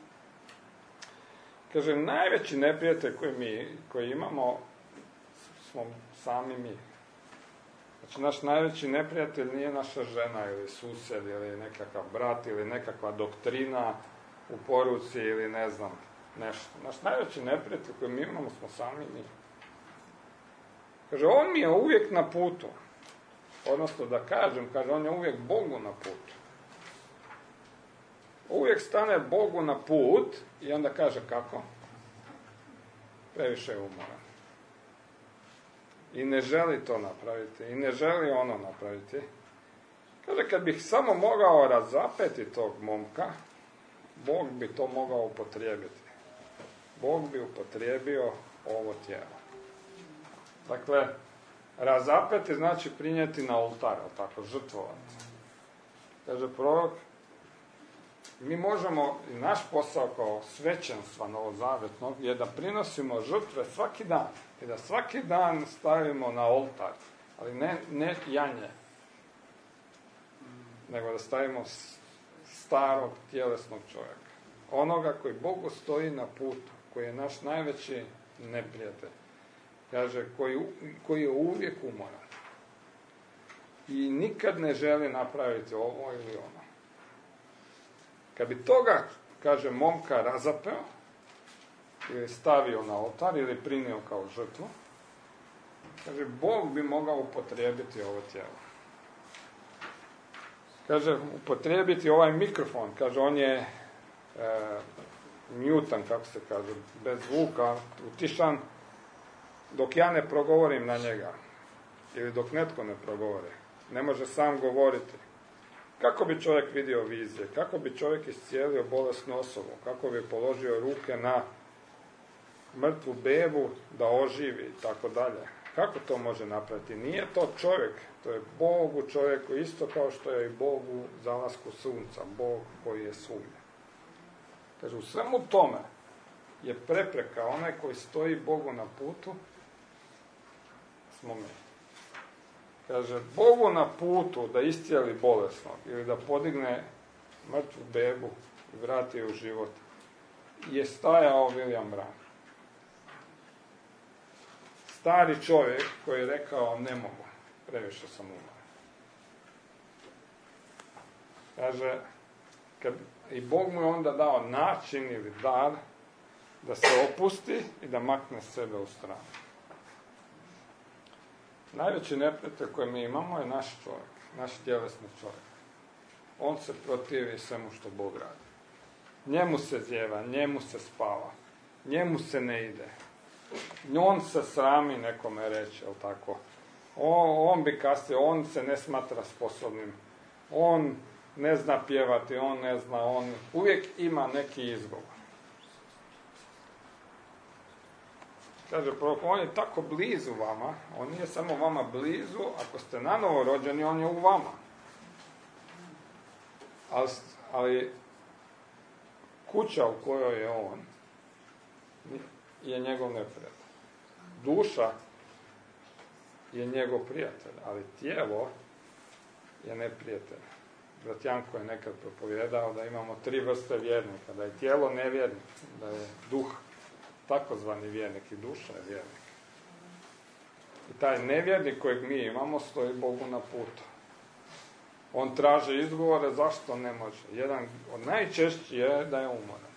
Kaže, najveći neprijatelj koji imamo smo sami mi. Znači, naš najveći neprijatelj nije naša žena ili susjed ili nekakav brat ili nekakva doktrina u poruci ili ne znam nešto. Naš najveći neprijatelj koji mi imamo smo sami mi. Kaže, on mi je uvijek na putu. Odnosno da kažem, kaže, on je uvijek Bogu na putu. Uvijek stane Bogu na put i onda kaže kako? Previše je umoran. I ne želi to napraviti. I ne želi ono napraviti. Kaže, kad bih samo mogao razapeti tog momka, Bog bi to mogao upotrijebiti. Bog bi upotrijebio ovo tijelo. Dakle, razapeti znači prinijeti na oltar, tako, žrtvovati. Kaže prorok, mi možemo, i naš posao kao svećenstva novozavetnog je da prinosimo žrtve svaki dan. I da svaki dan stavimo na oltar. Ali ne janje. Nego da stavimo starog tjelesnog čovjeka. Onoga koji Bogu stoji na putu. Koji je naš najveći neprijatelj. Kaže, koji je uvijek umoran. I nikad ne želi napraviti ovo ili ono. Kad bi toga, kaže, momka razapeo, ili stavio na oltar, ili prinio kao žrtvu, kaže, Bog bi mogao upotrijebiti ovo tijelo. Kaže, upotrijebiti ovaj mikrofon, kaže, on je mutan, kako se kaže, bez zvuka, utišan, dok ja ne progovorim na njega, ili dok netko ne progovori, ne može sam govoriti. Kako bi čovjek vidio vizije? Kako bi čovjek iscijelio bolesnu osobu? Kako bi položio ruke na mrtvu bebu da oživi i tako dalje? Kako to može napraviti? Nije to čovjek, to je Bog u čovjeku, isto kao što je i Bog u zalasku sunca, Bog koji je svugdje. Kaže, u svemu tome je prepreka, onaj koji stoji Bogu na putu, smo mi. Kaže, Bogu na putu da iscijeli bolesnog ili da podigne mrtvu bebu i vrati je u život je stajao William Branham. Stari čovjek koji je rekao, ne mogu, previše sam umoran. Kaže, i Bog mu je onda dao način ili dar da se opusti i da makne sebe u stranu. Najveći neprijatelj koji mi imamo je naš čovjek, naš tjelesni čovjek. on se protivi svemu što Bog radi. Njemu se zjeva, njemu se spava, njemu se ne ide. On se srami nekome reći, jel tako? On bi kasnije, on se ne smatra sposobnim. On ne zna pjevati, on ne zna, on uvijek ima neki izgovor. Kaže prorok, on je tako blizu vama, on nije samo vama blizu, ako ste nanovo rođeni, on je u vama. Ali kuća u kojoj je on je njegov neprijatelj. Duša je njegov prijatelj, ali tijelo je neprijatelj. Brat Janko je nekad propovijedao da imamo 3 vrste vjernika, da je tijelo nevjernik, da je duh takozvani vjernik i duša je vjernik. I taj nevjernik kojeg mi imamo stoji Bogu na putu. On traži izgovore zašto ne može. Jedan od najčešćih je da je umoran.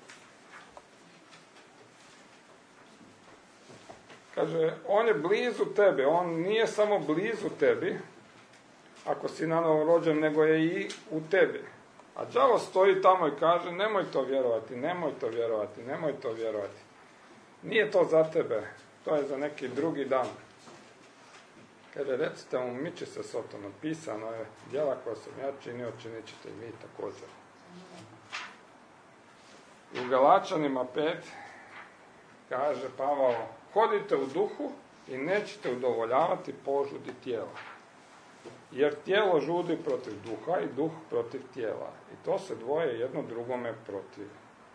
Kaže, on je blizu tebe, on nije samo blizu tebi, ako si nanovo rođen, nego je i u tebi. A đavo stoji tamo i kaže, nemoj to vjerovati, nemoj to vjerovati, nemoj to vjerovati. Nije to za tebe, to je za neki drugi dan. Kaže, recite mu, miči se Sotona, pisano je, djela koja sam ja činio, činit ćete i vi također. U Galačanima 5 kaže Pavao, hodite u duhu i nećete udovoljavati požudi tijela. Jer tijelo žudi protiv duha i duh protiv tijela. I to se dvoje jedno drugome protiv.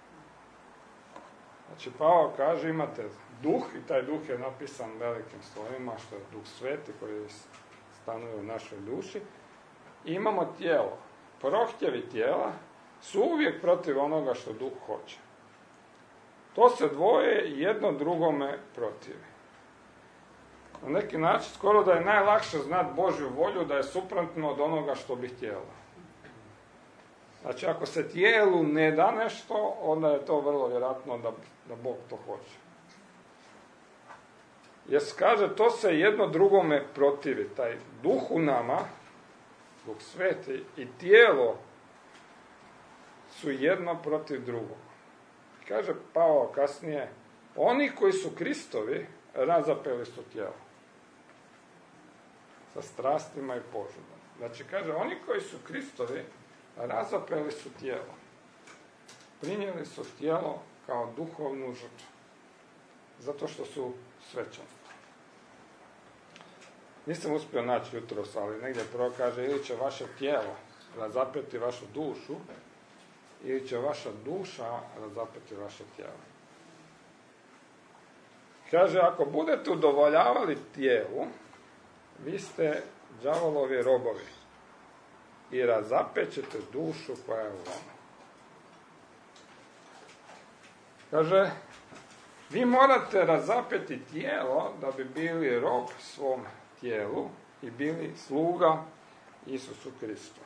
Znači, Pavao kaže, imate duh, i taj duh je napisan velikim slovima, što je duh sveti koji stanuje u našoj duši. I imamo tijelo. Prohtjevi tijela su uvijek protiv onoga što duh hoće. To se dvoje jedno drugome protivi. Na neki način, skoro da je najlakše znati Božju volju, da je suprotno od onoga što bi htjelo. Znači, ako se tijelu ne da nešto, onda je to vrlo vjerojatno da Bog to hoće. Jer kaže, to se jedno drugome protivi. Taj duh u nama, Duh sveti, i tijelo su jedno protiv drugog. Kaže Pavao kasnije, oni koji su Kristovi, razapeli su tijelo. Sa strastima i požudom. Znači, kaže, oni koji su Kristovi, razapeli su tijelo. Prinijeli su tijelo kao duhovnu žrtvu. Zato što su svećanstvo. Nisam uspio naći jutros, ali negdje prvo kaže, ili će vaše tijelo razapeti vašu dušu, ili će vaša duša razapeti vaše tijelo. Kaže, ako budete udovoljavali tijelu, vi ste đavolovi robovi i razapećete dušu koja je u vama. Kaže, vi morate razapeti tijelo da bi bili rob svom tijelu i bili sluga Isusu Kristu.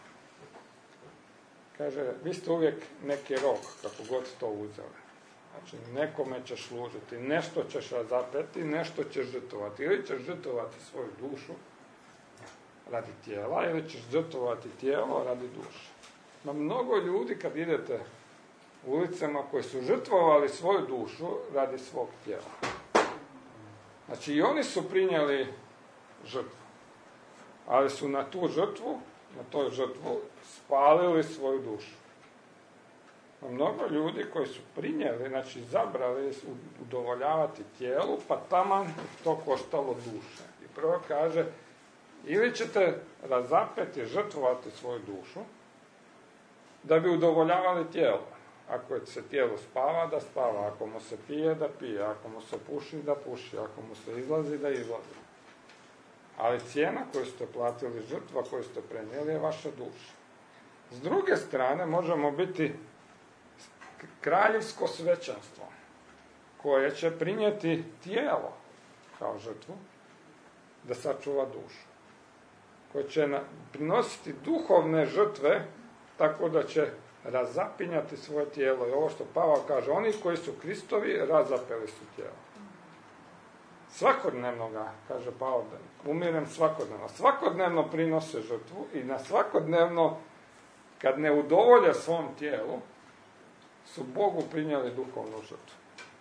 Kaže, vi ste uvijek neki rob, kako god to uzeli. Znači, nekome ćeš služiti, nešto ćeš razapeti, nešto ćeš žrtvovati. Ili ćeš žrtvovati svoju dušu radi tijela, ili ćeš žrtvovati tijelo radi duše. Ima mnogo ljudi kad idete ulicama koji su žrtvovali svoju dušu radi svog tijela. Znači, i oni su prinijeli žrtvu. Ali su na toj žrtvu spalili svoju dušu. Mnogo ljudi koji su prinijeli, znači zabrali udovoljavati tijelu, pa taman to koštalo duše. I prvo kaže, ili ćete razapeti, žrtvovati svoju dušu, da bi udovoljavali tijelo. Ako se tijelo spava, da spava. Ako mu se pije, da pije. Ako mu se puši, da puši. Ako mu se izlazi, da izlazi. Ali cijena koju ste platili, žrtva koju ste prenijeli, je vaša duša. S druge strane, možemo biti kraljevsko svećanstvo, koje će prinijeti tijelo kao žrtvu, da sačuva dušu. Koje će prinositi duhovne žrtve, tako da će razapinjati svoje tijelo. I ovo što Pavao kaže, oni koji su Kristovi, razapeli su tijelo. Svakodnevno ga, kaže Pavao, umirem svakodnevno. Svakodnevno prinose žrtvu i na svakodnevno kad ne udovolje svom tijelu, su Bogu prinijeli duhovnu žrtvu.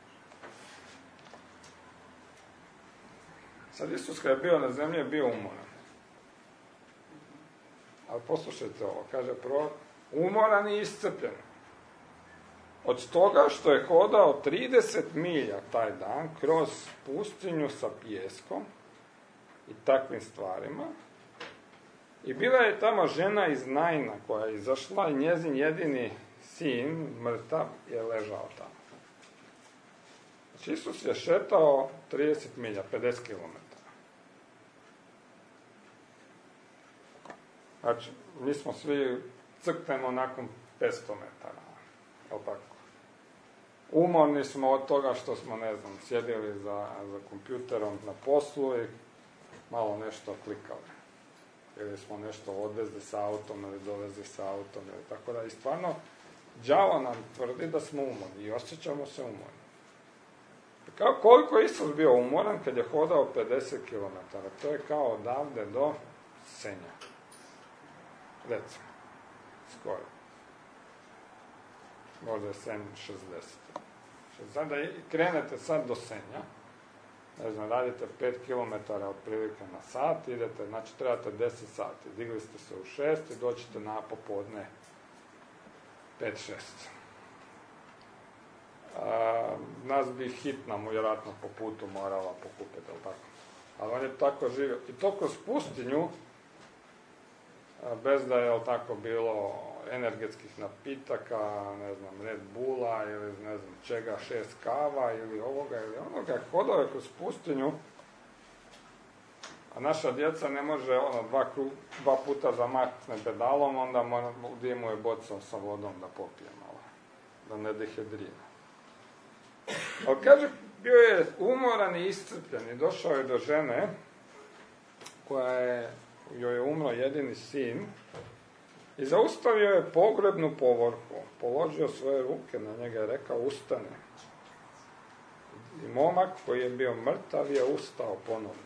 Sad Isus kad je bio na zemlji je bio umoran. Ali poslušajte ovo, kaže prorok, umoran i iscrpljen. Od toga što je hodao 30 milja taj dan kroz pustinju sa pijeskom i takvim stvarima. I bila je tamo žena iz Naina koja je izašla i njezin jedini sin, mrtav, je ležao tamo. Znači Isus je šetao 30 milja, 50 km. Znači, mi smo svi crknemo nakon 500 metara. Jel tako? Umorni smo od toga što smo, ne znam, sjedili za kompjuterom na poslu i malo nešto klikali. Ili smo nešto odvezli sa autom ili dovezli sa autom ili tako da. I stvarno, đavo nam tvrdi da smo umorni i osjećamo se umorni. Koliko je Isus bio umoran kad je hodao 50 km? To je kao odavde do Senja. Recimo, skoro. Možda je Senj 60. Sad da krenete sad do Senja, ne znam, radite 5 km otprilike na sat, idete, znači trebate 10 sati. Digli ste se u 6 i doćete na popodne 5-6. Nas bi hitna mu vjerojatno po putu morala pokupiti, ali tako. Ali on je tako živio. I to kroz pustinju, bez da je tako bilo energetskih napitaka, ne znam, Red Bulla ili ne znam čega, 6 kava ili ovoga ili onoga. Hodao je kroz pustinju, a naša djeca ne može dva puta zamakne pedalom, onda gdje mu je bocom sa vodom da popije malo, da ne dehidrira. Ali kaže, bio je umoran i iscrpljen i došao je do žene joj je umro jedini sin i zaustavio je pogrebnu povorku, položio svoje ruke na njega i rekao, ustane. I momak koji je bio mrtav je ustao ponovno.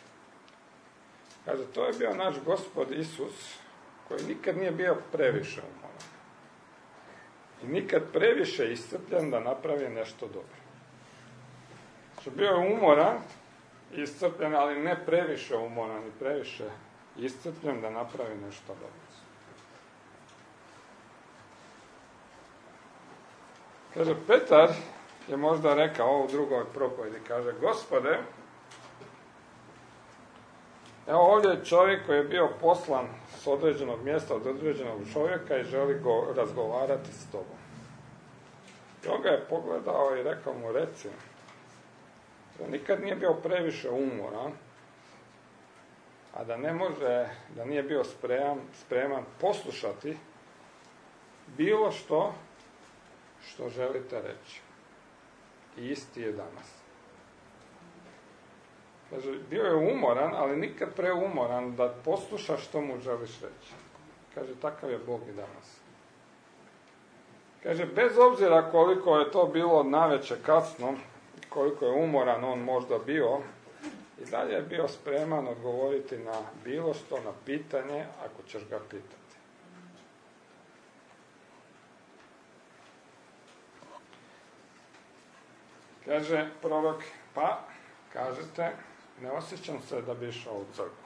Kaže, to je bio naš Gospod Isus koji nikad nije bio previše umoran i nikad previše iscrpljen da napravi nešto dobro. Znači, bio je umoran i iscrpljen, ali ne previše umoran i previše iscrpljen da napravi nešto dobro. Kaže, Petar je možda rekao u drugoj propovedi, kaže, Gospode, evo ovdje je čovjek koji je bio poslan s određenog mjesta od određenog čovjeka i želi razgovarati s tobom. I on ga je pogledao i rekao mu, reci, da nikad nije bio previše umoran, a da nije bio spreman poslušati bilo što želite reći. I isti je danas. Kaže, bio je umoran, ali nikad preumoran da posluša što mu želiš reći. Kaže, takav je Bog i danas. Kaže, bez obzira koliko je to bilo navečer kasno, koliko je umoran on možda bio, i dalje je bio spreman odgovoriti na bilo što, na pitanje, ako ćeš ga pitati. Kaže prorok, pa, kažete, ne osjećam se da bi išao u crkvu.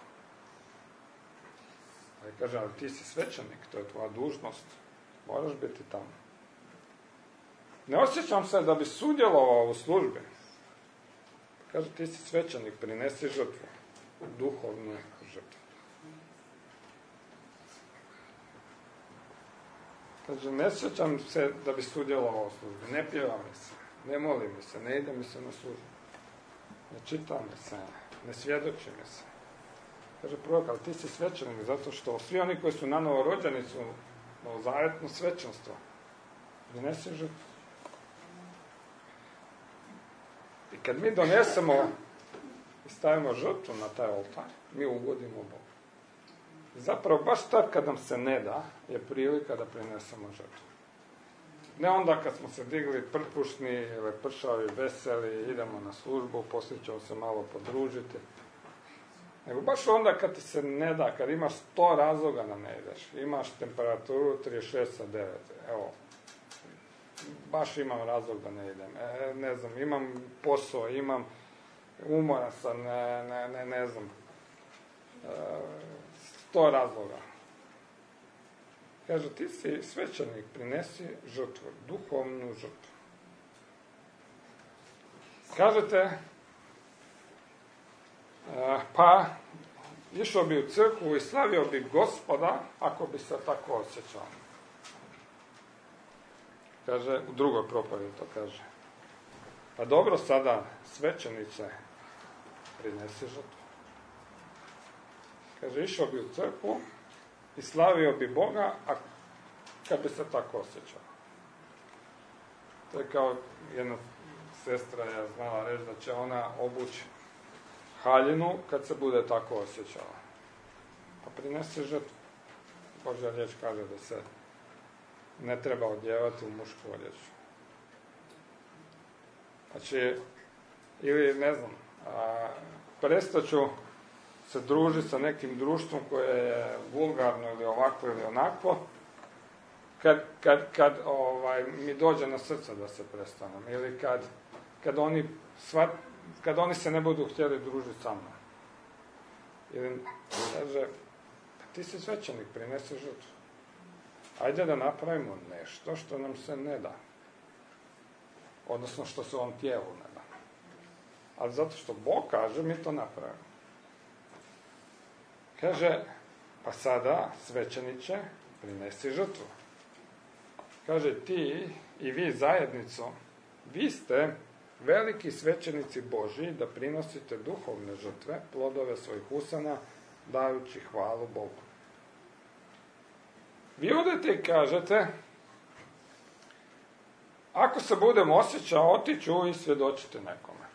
Ali kaže, ali ti si svećenik, to je tvoja dužnost, moraš biti tamo. Ne osjećam se da bi sudjelovao u službi. Kaže, ti si svećenik, prinesi žrtvu, duhovnu žrtvu. Kaže, ne osjećam se da bi sudjelovao u službi, ne pjeva mi se, ne moli mi se, ne ide mi se na službu, ne čita mi se, ne svjedoči mi se. Kaže prorok, ali ti si svećenik, zato što svi oni koji su nanovo rođeni su zavetno svećenstvo. Prinesi žrtvu. I kad mi donesemo i stavimo žrtvu na taj oltar, mi ugodimo Bogu. Zapravo, baš tad kad nam se ne da, je prilika da prinesemo žrtvu. Ne onda kad smo se digli prpušni ili pršavi, veseli, idemo na službu, poslije ćemo se malo podružiti. Nego baš onda kad ti se ne da, kad imaš 100 razloga da ne ideš, imaš temperaturu 36 sa 9, evo, baš imam razlog da ne idem, ne znam, imam posao, imam umoran sam, ne znam, 100 razloga. Kaže, ti si svećenik, prinesi žrtvu, duhovnu žrtvu. Kažete, pa išao bi u crkvu i slavio bi Gospoda ako bi se tako osjećao. Kaže, u drugoj propovjedi to kaže. Pa dobro, sada svećenice prinesi žrtvu. Kaže, išao bi u crkvu i slavio bi Boga kad bi se tako osjećao. To je kao jedna sestra je znala reći da će ona obući haljinu kad se bude tako osjećala. Pa prinesi žrtvu. Božja riječ kaže da se ne treba odjevati u mušku odjeću. Znači, ili ne znam, prestaću se družiti sa nekim društvom koje je vulgarno ili ovako ili onako, kad mi dođe na srce da se prestanem, ili kad oni se ne budu htjeli družiti sa mnom. Ili kaže, ti si svećenik, prinesi žrtvu. Ajde da napravimo nešto što nam se ne da. Odnosno što se ovom tijelu ne da. Ali zato što Bog kaže, mi to napravimo. Kaže, pa sada, svećeniče, prinesi žrtvu. Kaže, ti i vi zajednico, vi ste veliki svećenici Božji da prinosite duhovne žrtve, plodove svojih usana, dajući hvalu Bogu. Vi odete i kažete, ako se budem osjećao, otiću i svjedočite nekome.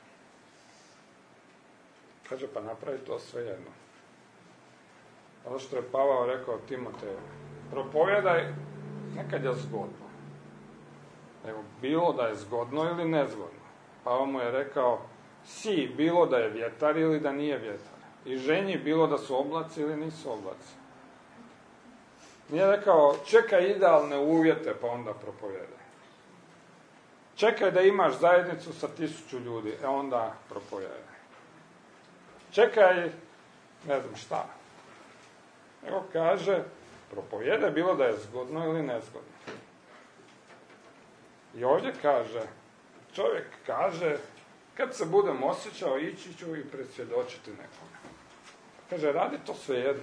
Kaže, pa napravi to svejedno. Ono što je Pavao rekao Timoteju, propovijedaj, nekad je zgodno. Nego bilo da je zgodno ili nezgodno. Pavao mu je rekao, si, bilo da je vjetar ili da nije vjetar. I ženji, bilo da su oblaci ili nisu oblaci. Nije rekao, čekaj idealne uvjete pa onda propovijedaj. Čekaj da imaš zajednicu sa 1000 ljudi, onda propovijedaj. Čekaj, ne znam šta. Evo kaže, propovijedaj bilo da je zgodno ili nezgodno. I ovdje kaže, čovjek kaže, kad se budem osjećao, ići ću i predsvjedočiti nekome. Kaže, radi to svejedno.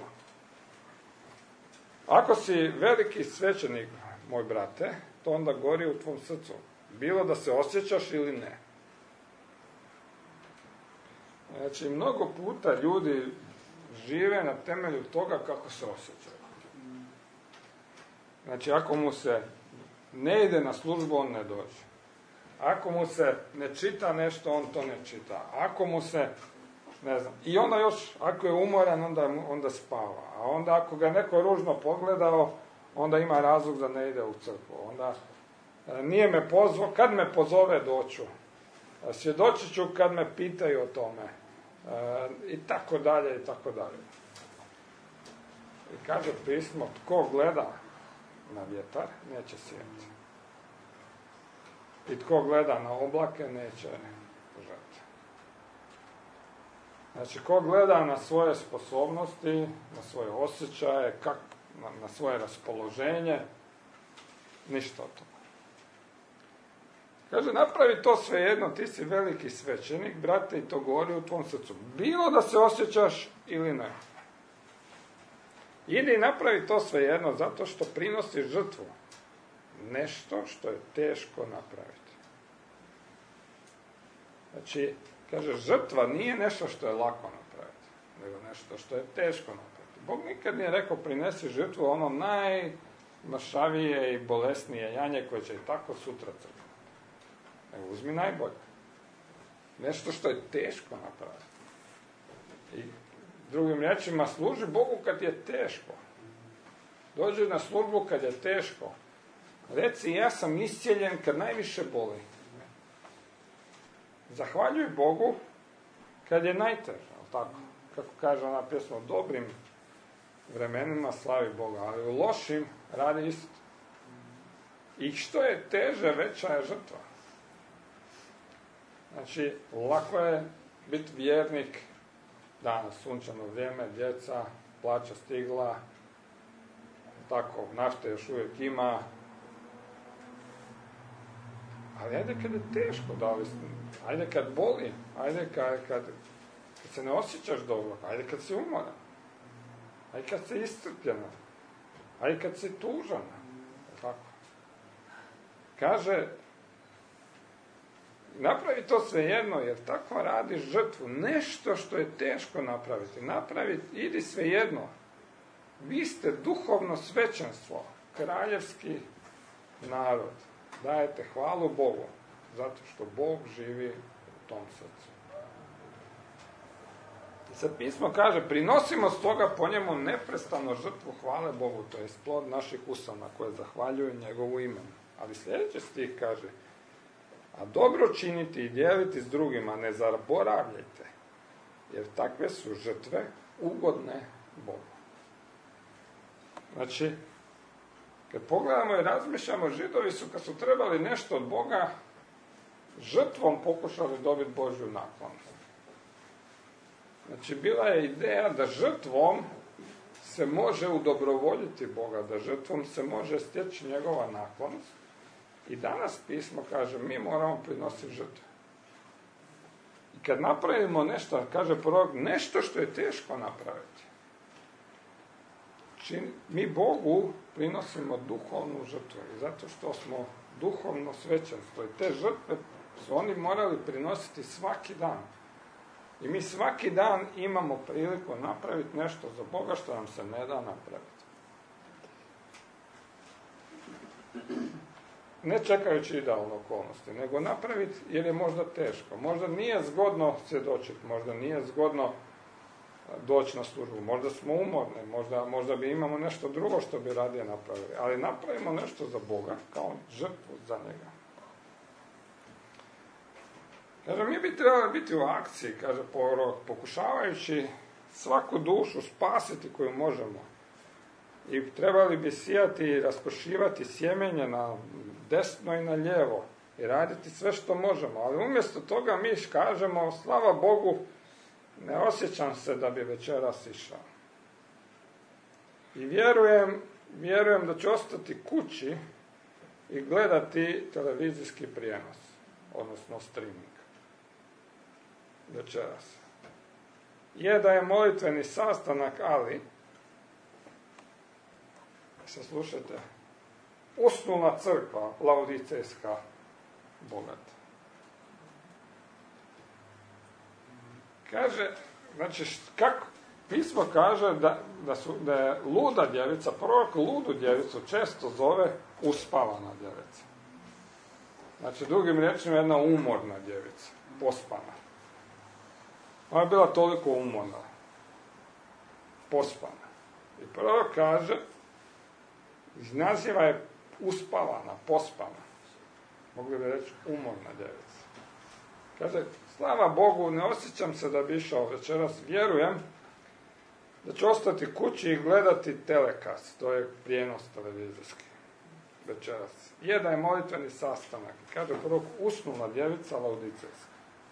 Ako si veliki svećenik, moj brate, to onda gori u tvom srcu. Bilo da se osjećaš ili ne. Znači, mnogo puta ljudi žive na temelju toga kako se osjećaju. Znači, ako mu se ne ide na službu, on ne dođe. Ako mu se ne čita nešto, on to ne čita. Ako mu se, ne znam, i onda još, ako je umoran, onda spava. A onda ako ga neko ružno pogledao, onda ima razlog da ne ide u crkvu. Onda nije me pozvao, kad me pozove doću. Svjedočit ću kad me pitaju o tome. I tako dalje, i tako dalje. I kaže pismo, tko gleda na vjetar, neće sijati. I tko gleda na oblake, neće žati. Znači, ko gleda na svoje sposobnosti, na svoje osjećaje, na svoje raspoloženje, ništa od toga. Kaže, napravi to svejedno, ti si veliki svećenik, brate, i to govori u tvom srcu. Bilo da se osjećaš ili ne. Idi i napravi to svejedno, zato što prinosi žrtvu. Nešto što je teško napraviti. Znači, kaže, žrtva nije nešto što je lako napraviti, nego nešto što je teško napraviti. Bog nikad nije rekao, prinesi žrtvu ono najmršavije i bolesnije janje koje će i tako sutra crknuti. Nego uzmi najbolje. Nešto što je teško napraviti. I drugim riječima, služi Bogu kad je teško. Dođi na službu kad je teško. Reci, ja sam iscijeljen kad najviše boli. Zahvaljuj Bogu kad je najteže, tako? kako kaže ona pjesma, u dobrim vremenima slavi Boga, ali u lošim radi isto. I što je teže, veća je žrtva. Znači, lako je biti vjernik, danas sunčano vrijeme, djeca, plaća stigla, tako, nafte još uvijek ima. Ali ajde kad je teško, ajde kad boli, ajde kad se ne osjećaš dobro, ajde kad si umoran, ajde kad si iscrpljena, ajde kad si tužana. Tako. Kaže, napravi to svejedno, jer tako radiš žrtvu. Nešto što je teško napraviti, idi svejedno. Vi ste duhovno svećenstvo, kraljevski narod. Dajete hvalu Bogu, zato što Bog živi u tom srcu. I sad pismo kaže, prinosimo stoga po njemu neprestano žrtvu hvale Bogu, to je plod naših usana koje zahvaljuju njegovu imenu. Ali sljedeći stih kaže, a dobro činiti i dijeliti s drugima ne zaboravljajte, jer takve su žrtve ugodne Bogu. Znači, kad pogledamo i razmišljamo, Židovi su, kad su trebali nešto od Boga, žrtvom pokušali dobiti Božju naklonost. Znači, bila je ideja da žrtvom se može udobrovoljiti Boga, da žrtvom se može stječi njegova naklonost. I danas pismo kaže, mi moramo prinositi žrtve. I kad napravimo nešto, kaže prorok, nešto što je teško napraviti, mi Bogu prinosimo duhovnu žrtvu. I zato što smo duhovno svećenstvo. I te žrtve su oni morali prinositi svaki dan. I mi svaki dan imamo priliku napraviti nešto za Boga što nam se ne da napraviti. Ne čekajući idealne okolnosti, nego napraviti jer je možda teško. Možda nije zgodno svjedočiti, možda nije zgodno doći na službu, možda smo umorni, možda bi imamo nešto drugo što bi radije napravili, ali napravimo nešto za Boga kao žrtvu za njega. Kaže, mi bi trebali biti u akciji, kaže prorok, pokušavajući svaku dušu spasiti koju možemo. I trebali bi sijati i raskošivati sjemenje na desno i na lijevo i raditi sve što možemo. Ali umjesto toga mi kažemo, slava Bogu, ne osjećam se da bi večeras išao. I vjerujem da ću ostati kući i gledati televizijski prijenos, odnosno streaming. Večeras. Je da je molitveni sastanak, ali slušajte, usnula crkva laodicejska bogata. Kaže, znači, kako pismo kaže da je luda djevica, prorok ludu djevicu često zove uspavana djevica. Znači, drugim riječima, jedna umorna djevica, pospana. Ona je bila toliko umorna, pospana. I prorok kaže, iz naziva je uspavana, pospana. Mogli bi reći umorna djevica. Kaže, slava Bogu, ne osjećam se da bi išao večeras, vjerujem da ću ostati kući i gledati telekast, to je prijenos televizijski večeras. Je da je molitveni sastanak. Kaže prorok, usnula djevica laodicejska.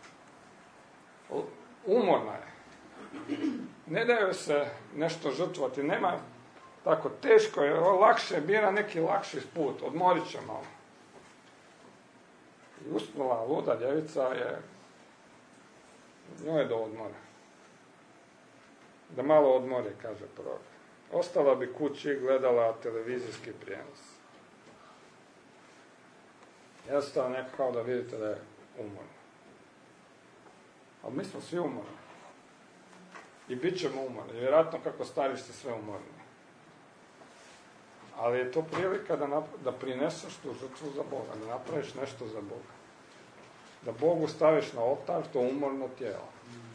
Umorna je. Ne daju se nešto žrtvovati, nema tako, teško je, lakše, bira neki lakši put, odmorit će malo. I usnula luda djevica je, njoj je do odmora. Da malo odmori, kaže prorok. Ostala bi kući i gledala televizijski prijenos. Jednostavno nekako kao da vidite da je umorna. Ali mi smo svi umorni. I bit ćemo umorni. Vjerojatno kako stari ste sve umorni. Ali je to prilika da prineseš tu žrtvu za Boga, da napraviš nešto za Boga. Da Bogu staviš na oltar to umorno tijelo.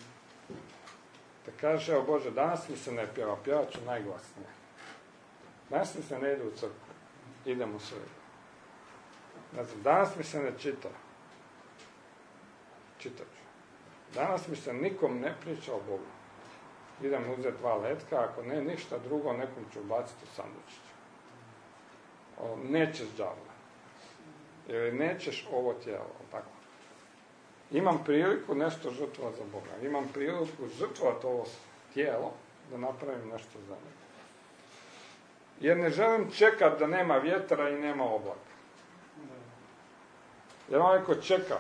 Da kažeš, evo Bože, danas mi se ne pjeva, pjevat ću najglasnije. Danas mi se ne ide u crkvu, idem u sredu. Danas mi se ne čita, čitat ću. Danas mi se nikom ne priča o Bogu. idem uzeti 2 letka, ako ne ništa drugo, nekom ću baciti u sandučić. Nećeš đavola. Jer nećeš ovo tijelo, tako. Imam priliku nešto žrtvovati za Boga. Imam priliku žrtvovati ovo tijelo da napravim nešto za njega. Jer ne želim čekati da nema vjetra i nema oblaka. Jer onaj ko čeka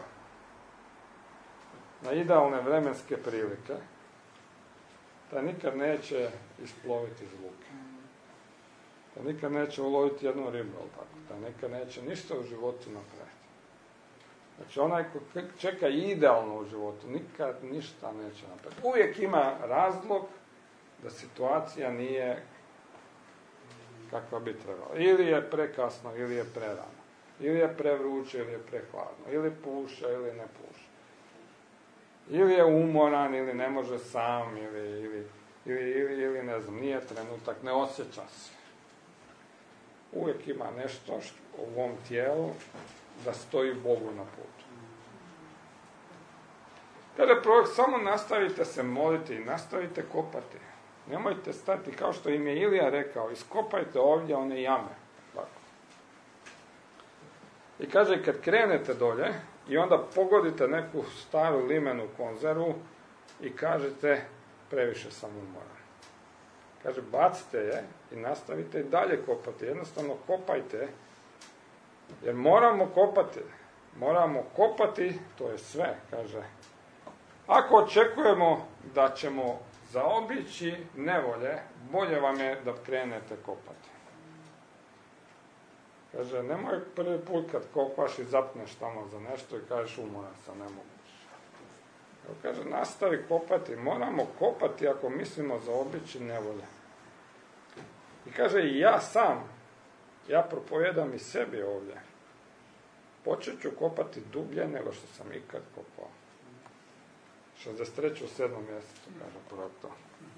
na idealne vremenske prilike, taj nikad neće isploviti iz luke. Taj nikad neće uloviti jednu ribu, taj nikad neće ništa u životu napraviti. Znači onaj ko čeka idealno u životu, nikad ništa neće napraviti. Uvijek ima razlog da situacija nije kakva bi trebala. Ili je prekasno, ili je prerano. Ili je prevruće, ili je prehladno. Ili puše, ili ne puše. Ili je umoran, ili ne može sam, ili ne znam, nije trenutak, ne osjeća se. Uvijek ima nešto u ovom tijelu da stoji Bogu na putu. Kada prorok, samo nastavite se moliti i nastavite kopati. Nemojte stati, kao što im je Ilija rekao, iskopajte ovdje one jame. Tako. I kaže, kad krenete dolje i onda pogodite neku staru limenu konzervu i kažete, previše sam umoran. Kaže, bacite je i nastavite i dalje kopati. Jednostavno kopajte, jer moramo kopati. Moramo kopati, to je sve, kaže. Ako očekujemo da ćemo zaobići nevolje, bolje vam je da krenete kopati. Kaže, nemoj prvi put kad kopaš i zapneš tamo za nešto i kažeš umoran sam, ne mogu. Kaže, nastavi kopati, moramo kopati ako mislimo zaobići nevolje. I kaže, i ja sam, ja propovijedam i sebi ovdje. Počet ću kopati dublje nego što sam ikad kopao. 63. u 7. mjesecu, kaže prorok to.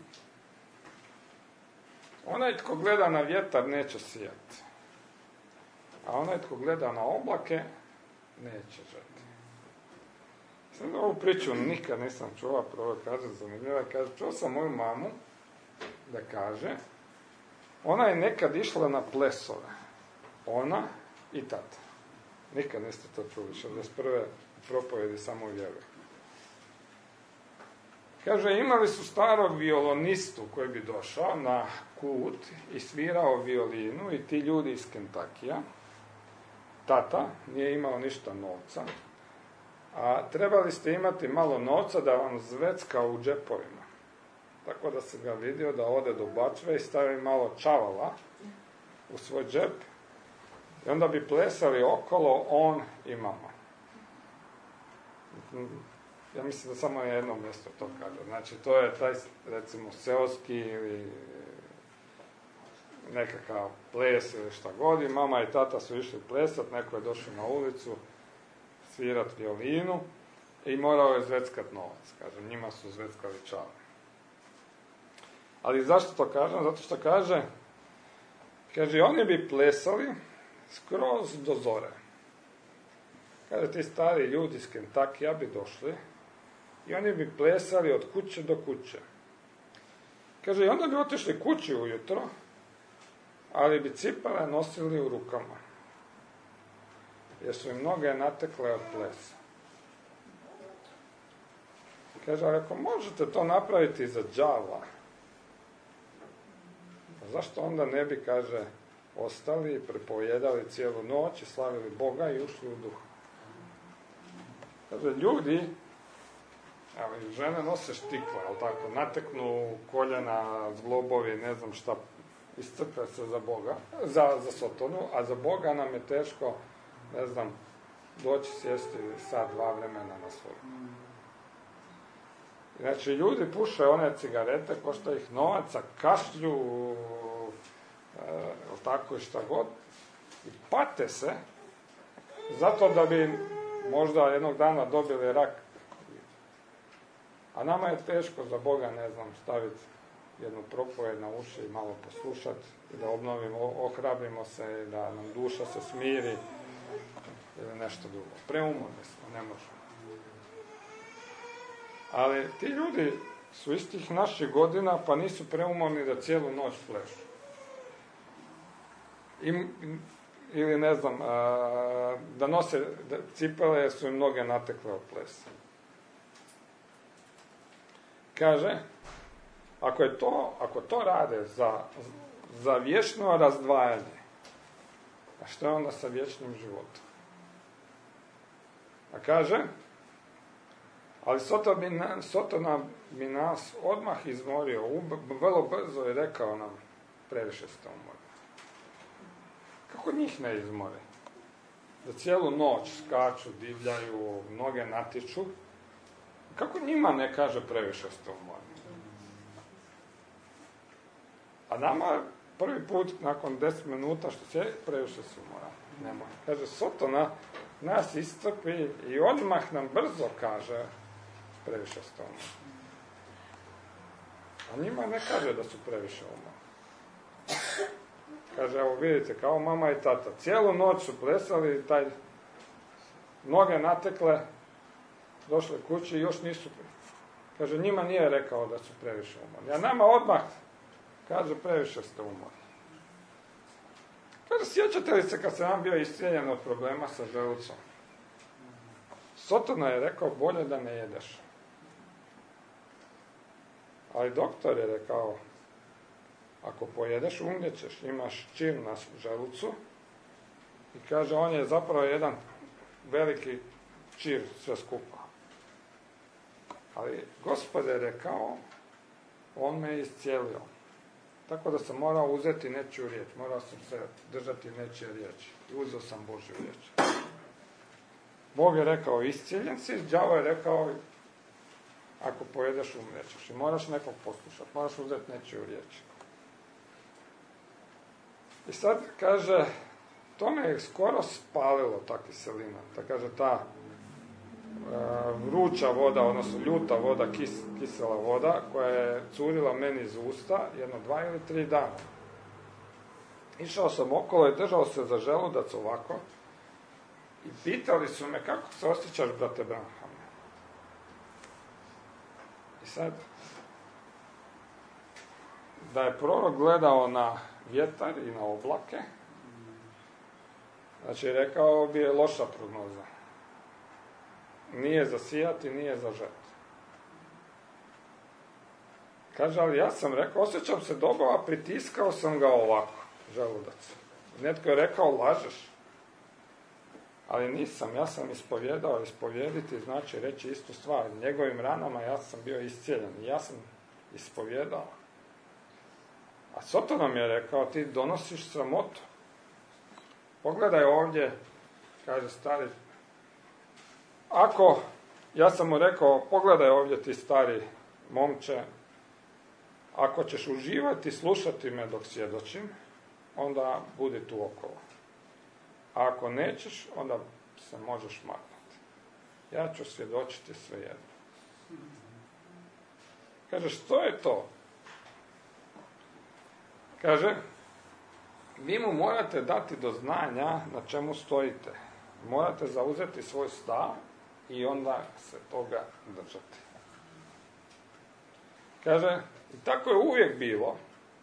Onaj tko gleda na vjetar neće sijati. A onaj tko gleda na oblake neće žeti. Sad ovu priču nikad nisam čuo, prvo kaže zanimljiva, kaže, čuo sam moju mamu da kaže, ona je nekad išla na plesove. Ona i tata. Nikad niste to čuli, 61. propovjedi samo vjeruj. Kaže, imali su starog violonistu koji bi došao na kut i svirao violinu i ti ljudi iz Kentakija. Tata nije imao ništa novca, a trebali ste imati malo novca da vam zvecka u džepovima. Tako da se ga vidio da ode do bačve i stavi malo čavala u svoj džep i onda bi plesali okolo on i mama. Ja mislim da samo na jednom mjestu to kaže. Znači, to je taj, recimo, seoski ili nekakav ples ili šta god. I mama i tata su išli plesat, neko je došao na ulicu svirat violinu i morao je zveckat novac. Kaže, njima su zveckali čale. Ali zašto to kažem? Zato što kaže, oni bi plesali skroz do zore. Kaže, ti stari ljudi iz Kentakija bi došli i oni bi plesali od kuće do kuće. Kaže, i onda bi otišli kući ujutro, ali bi cipele nosili u rukama. Jer su im noge natekle od plesa. Kaže, ali ako možete to napraviti za đavla, zašto onda ne bi, kaže, ostali i prepovijedali cijelu noć i slavili Boga i ušli u duh? Kaže, ljudi, evo i žene nose štikle, ali tako, nateknu koljena, zglobovi, ne znam šta, iscrpe se za Boga, za Sotonu, a za Boga nam je teško, ne znam, doći sjesti sat, 2 vremena na svoju. Znači, ljudi puše one cigarete, košta ih novaca, kašlju, tako i šta god, i pate se, zato da bi možda jednog dana dobili rak. A nama je teško za Boga, ne znam, staviti jednu propovijed na uši i malo poslušati, i da obnovimo, ohrabrimo se, i da nam duša se smiri, ili nešto drugo. Preumorni smo, ne možemo. Ali ti ljudi su istih naših godina, pa nisu preumorni da cijelu noć plešu. Ili ne znam, da nose cipele jer su im noge natekle od plesa. Kaže, ako to rade za vječno razdvajanje, a što je onda sa vječnim životom? A kaže, ali Sotona bi nas odmah izmorio, vrlo brzo je rekao nam, previše ste umorni. Kako njih ne izmori? Da cijelu noć skaču, divljaju, noge natiču. Kako njima ne kaže previše ste umorni? A nama prvi put nakon 10 minuta što će previše su umorni. Nemoj. Kaže, Sotona nas iscrpi i odmah nam brzo kaže previše ste umorni. A njima ne kaže da su previše umorni. Kaže, evo vidite, kao mama i tata. Cijelu noć su plesali, noge natekle, došle kući i još nisu. Kaže, njima nije rekao da su previše umorni. A nama odmah kaže, previše ste umorni. Kaže, sjećate li se kad sam vam bio iscijeljen od problema sa želucom? Sotona je rekao, bolje da ne jedeš. Ali doktor je rekao, ako pojedeš, umrijećeš, imaš čir na želucu. I kaže, on je zapravo jedan veliki čir sve skupa. Ali Gospod je rekao, on me je iscijelio. Tako da sam morao uzeti nečiju riječ, morao sam se držati nečije riječi. I uzeo sam Božju riječ. Bog je rekao, iscijeljen si, đavo je rekao, ako pojedeš, umrijećeš. I moraš nekog poslušati, moraš uzeti nečiju riječ. I sad, kaže, to me je skoro spalilo, ta kiselina. Da kaže, ta vruća voda, odnosno ljuta voda, kisela voda, koja je curila meni iz usta, 1, 2 ili 3 dana. Išao sam okolo i držao se za želudac ovako i pitali su me, kako se osjećaš, brate Branham? I sad, da je prorok gledao na vjetar i na oblake, znači rekao bi je loša prognoza. Nije za sijati, nije za žeti. Kaže, ali ja sam rekao, osjećam se dobro, a pritiskao sam ga ovako, želudac. Netko je rekao, lažeš. Ali nisam, ja sam ispovjedao, ispovjediti znači reći istu stvar. Njegovim ranama ja sam bio iscijeljen i ja sam ispovjedao. A Sotona mi je rekao, ti donosiš sramotu. Pogledaj ovdje, kaže stari, ja sam mu rekao, pogledaj ovdje ti stari momče, ako ćeš uživati, slušati me dok svjedočim, onda budi tu okolo. A ako nećeš, onda se možeš maknuti. Ja ću svjedočiti svejedno. Kaže, što je to? Kaže, vi mu morate dati do znanja na čemu stojite. Morate zauzeti svoj stav i onda se toga držati. Kaže, i tako je uvijek bilo,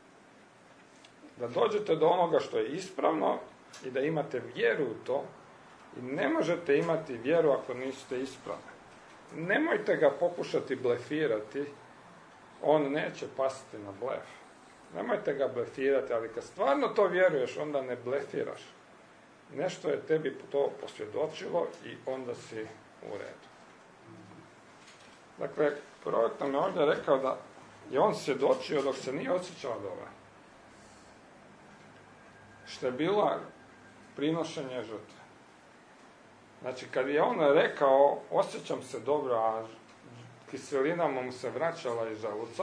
da dođete do onoga što je ispravno i da imate vjeru u to, i ne možete imati vjeru ako niste ispravni. Nemojte ga pokušati blefirati, on neće pasti na blef. Nemojte ga blefirati, ali kad stvarno to vjeruješ, onda ne blefiraš. Nešto je tebi to posvjedočilo i onda si u redu. Dakle, prorok nam je ovdje rekao da je on svjedočio dok se nije osjećao dobro. Što je bila prinošenje žrtve. Znači, kad je on rekao, osjećam se dobro, a kiselina mu se vraćala iz želuca,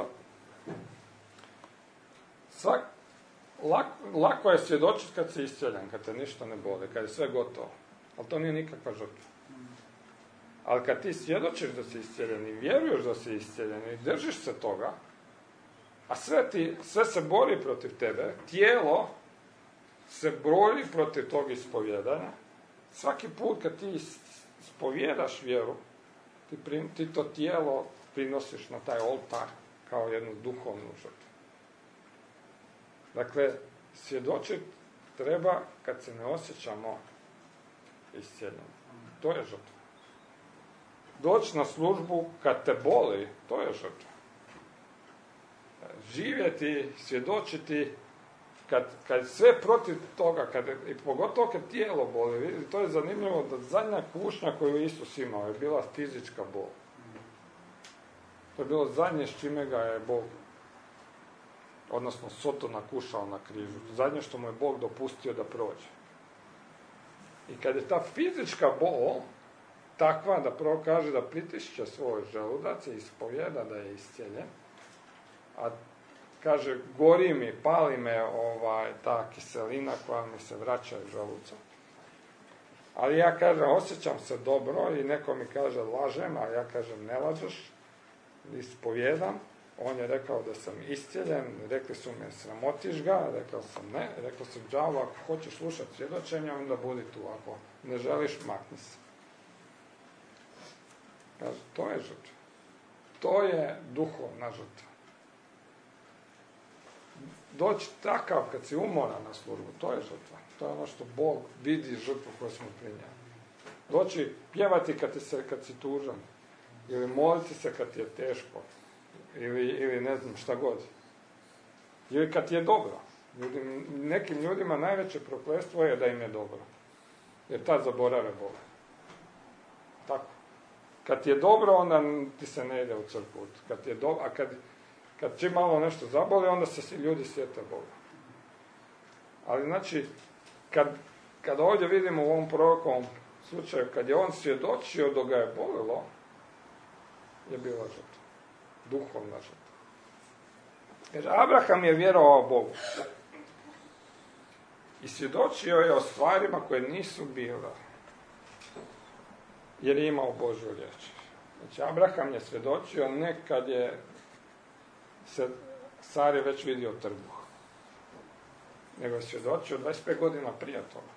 lako je svjedočiti kad si iscijeljen, kad te ništa ne boli, kad je sve gotovo. Ali to nije nikakva žrtva. Ali kad ti svjedočiš da si iscijeljen i vjeruješ da si iscijeljen i držiš se toga, a sve se bori protiv tebe, tijelo se bori protiv tog ispovjedanja, svaki put kad ti ispovjedaš vjeru, ti to tijelo prinosiš na taj oltar kao jednu duhovnu žrtvu. Dakle, svjedočiti treba kad se ne osjećamo iscijeljeno. To je žrtva. Doći na službu kad te boli, to je žrtva. Živjeti, svjedočiti kad sve protiv toga, i pogotovo kad tijelo boli, vidite, to je zanimljivo da zadnja kušnja koju Isus imao je bila fizička bol. To je bilo zadnje s čime ga je Bog, odnosno Sotona kušao na križu. Zadnje što mu je Bog dopustio da prođe. I kad je ta fizička bol takva da prvo kaže da pritišće svoj želudac i ispovjeda da je iscijeljen, a kaže, gori mi, pali me ta kiselina koja mi se vraća iz želuca. Ali ja kažem, osjećam se dobro i neko mi kaže, lažem, a ja kažem, ne lažeš, ispovjedam. On je rekao da sam iscijeljen, rekli su mi, sramotiš ga, rekao sam ne, rekao sam, đavo, ako hoćeš slušati svjedočenje, onda budi tu, ako ne želiš, makni se. Kaže, to je žrtva. To je duhovna žrtva. Doći takav kad si umoran na službu, to je žrtva. To je ono što Bog vidi žrtvu koju smo prinijeli. Doći pjevati kad si tužan, ili moliti se kad ti je teško, ili ne znam šta god. Ili kad ti je dobro. Nekim ljudima najveće prokletstvo je da im je dobro. Jer tad zaborave Boga. Tako. Kad ti je dobro, onda ti se ne ide u crkvu. A kad čim malo nešto zaboli, onda se ljudi sjete Boga. Ali znači, kad ovdje vidimo u ovom prorokovom slučaju, kad je on svjedočio da ga je bolilo, je bila žrtva. Duhovna žrtva. Jer Abraham je vjerovao Bogu. I svjedočio je o stvarima koje nisu bile. Jer je imao Božju riječ. Znači, Abraham je svjedočio ne kad je Sar je već vidio trbuh. Nego je svjedočio 25 godina prije toga.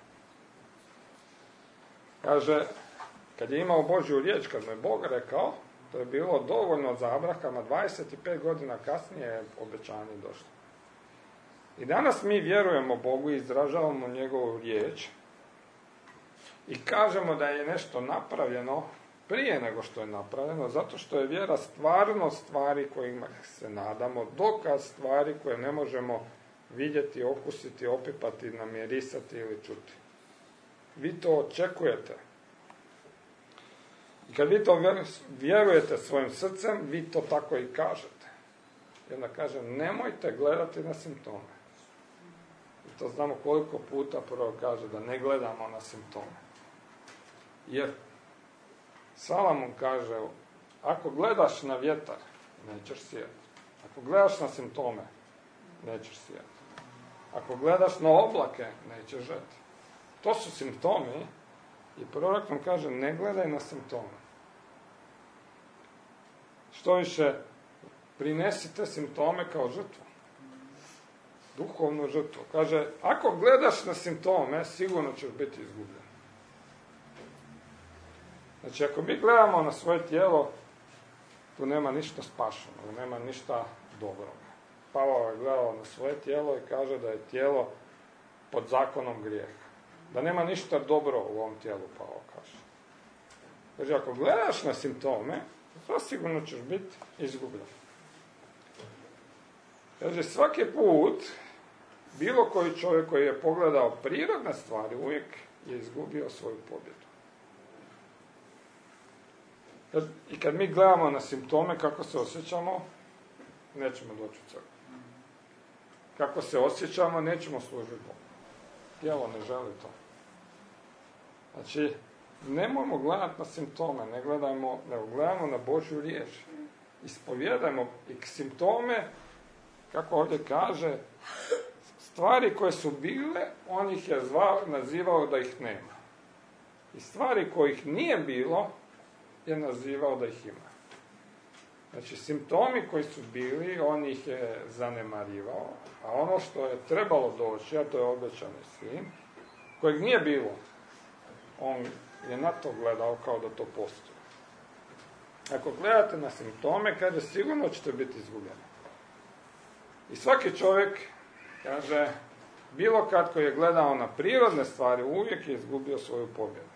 Kaže, kad je imao Božju riječ, kad mu je Bog rekao, to je bilo dovoljno za Abrahama, 25 godina kasnije je obećanje došlo. I danas mi vjerujemo Bogu i izražavamo njegovu riječ i kažemo da je nešto napravljeno prije nego što je napravljeno, zato što je vjera stvarno stvari kojima se nadamo, dokaz stvari koje ne možemo vidjeti, okusiti, opipati, namirisati ili čuti. Vi to očekujete. I kad vi to vjerujete svojim srcem, vi to tako i kažete. I onda kažem, nemojte gledati na simptome. I to znamo koliko puta prvo kaže da ne gledamo na simptome. Jer Salamon kaže, ako gledaš na vjetar, nećeš sijati. Ako gledaš na simptome, nećeš sijati. Ako gledaš na oblake, nećeš žeti. To su simptomi i prorok nam kaže, ne gledaj na simptome. Što više, prinesite simptome kao žrtvu. Duhovnu žrtvu. Kaže, ako gledaš na simptome, sigurno ćeš biti izgubljen. Znači, ako mi gledamo na svoje tijelo, tu nema ništa spašeno, nema ništa dobrog. Pavao je gledao na svoje tijelo i kaže da je tijelo pod zakonom grijeha. Da nema ništa dobro u ovom tijelu, Pavao kaže. Znači, ako gledaš na simptome, sigurno ćeš biti izgubljen. Kaže, svaki put, bilo koji čovjek koji je pogledao prirodne stvari, uvijek je izgubio svoju pobjedu. I kad mi gledamo na simptome, kako se osjećamo, nećemo doći u crkvu. Kako se osjećamo, nećemo služiti Bogu. Tijelo ne želi to. Znači, nemojmo gledati na simptome, nego gledamo na Božju riječ. Ispovjedajmo i simptome, kako ovdje kaže, stvari koje su bile, on ih je nazivao da ih nema. I stvari kojih nije bilo, je nazivao da ih ima. Znači, simptomi koji su bili, on ih je zanemarivao, a ono što je trebalo doći, a to je obećani sin, kojeg nije bilo, on je na to gledao kao da to postoji. Ako gledate na simptome, kaže, sigurno ćete biti izgubljeni. I svaki čovjek, kaže, bilo kad koji je gledao na prirodne stvari, uvijek je izgubio svoju pobjedu.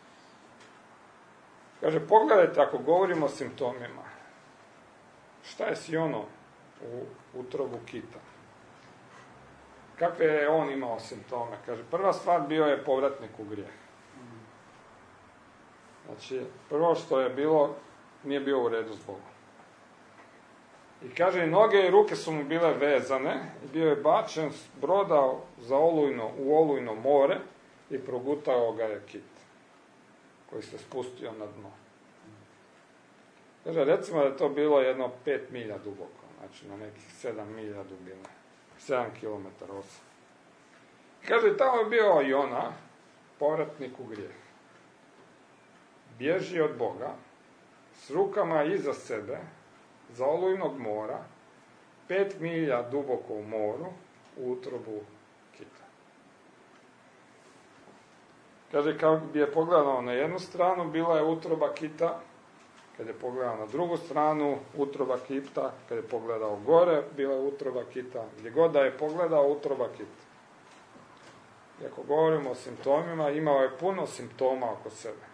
Kaže, pogledajte, ako govorimo o simptomima, šta je s Jonom u utrobu kita? Kakve je on imao simptome? Kaže, prva stvar bio je povratnik u grijeh. Znači, prvo što je bilo, nije bio u redu s Bogom. I kaže, i noge i ruke su mu bile vezane, i bio je bačen s broda u olujno more i progutao ga je kit, koji se spustio na dno. Kaže, recimo da je to bilo jedno 5 milja duboko, znači na nekih 7 milja dubine, 7 km 8. Kaže, tamo je bio Jona, povratnik u grijeh. Bježi od Boga, s rukama iza sebe, za olujnog mora, 5 milja duboko u moru, u utrobu kita. Kaže, kad bi je pogledao na jednu stranu, bila je utroba kita, kad je pogledao na drugu stranu, utroba kita, kad je pogledao gore, bila je utroba kita, gdje god da je pogledao, utroba kita. I ako govorimo o simptomima, imao je puno simptoma oko sebe.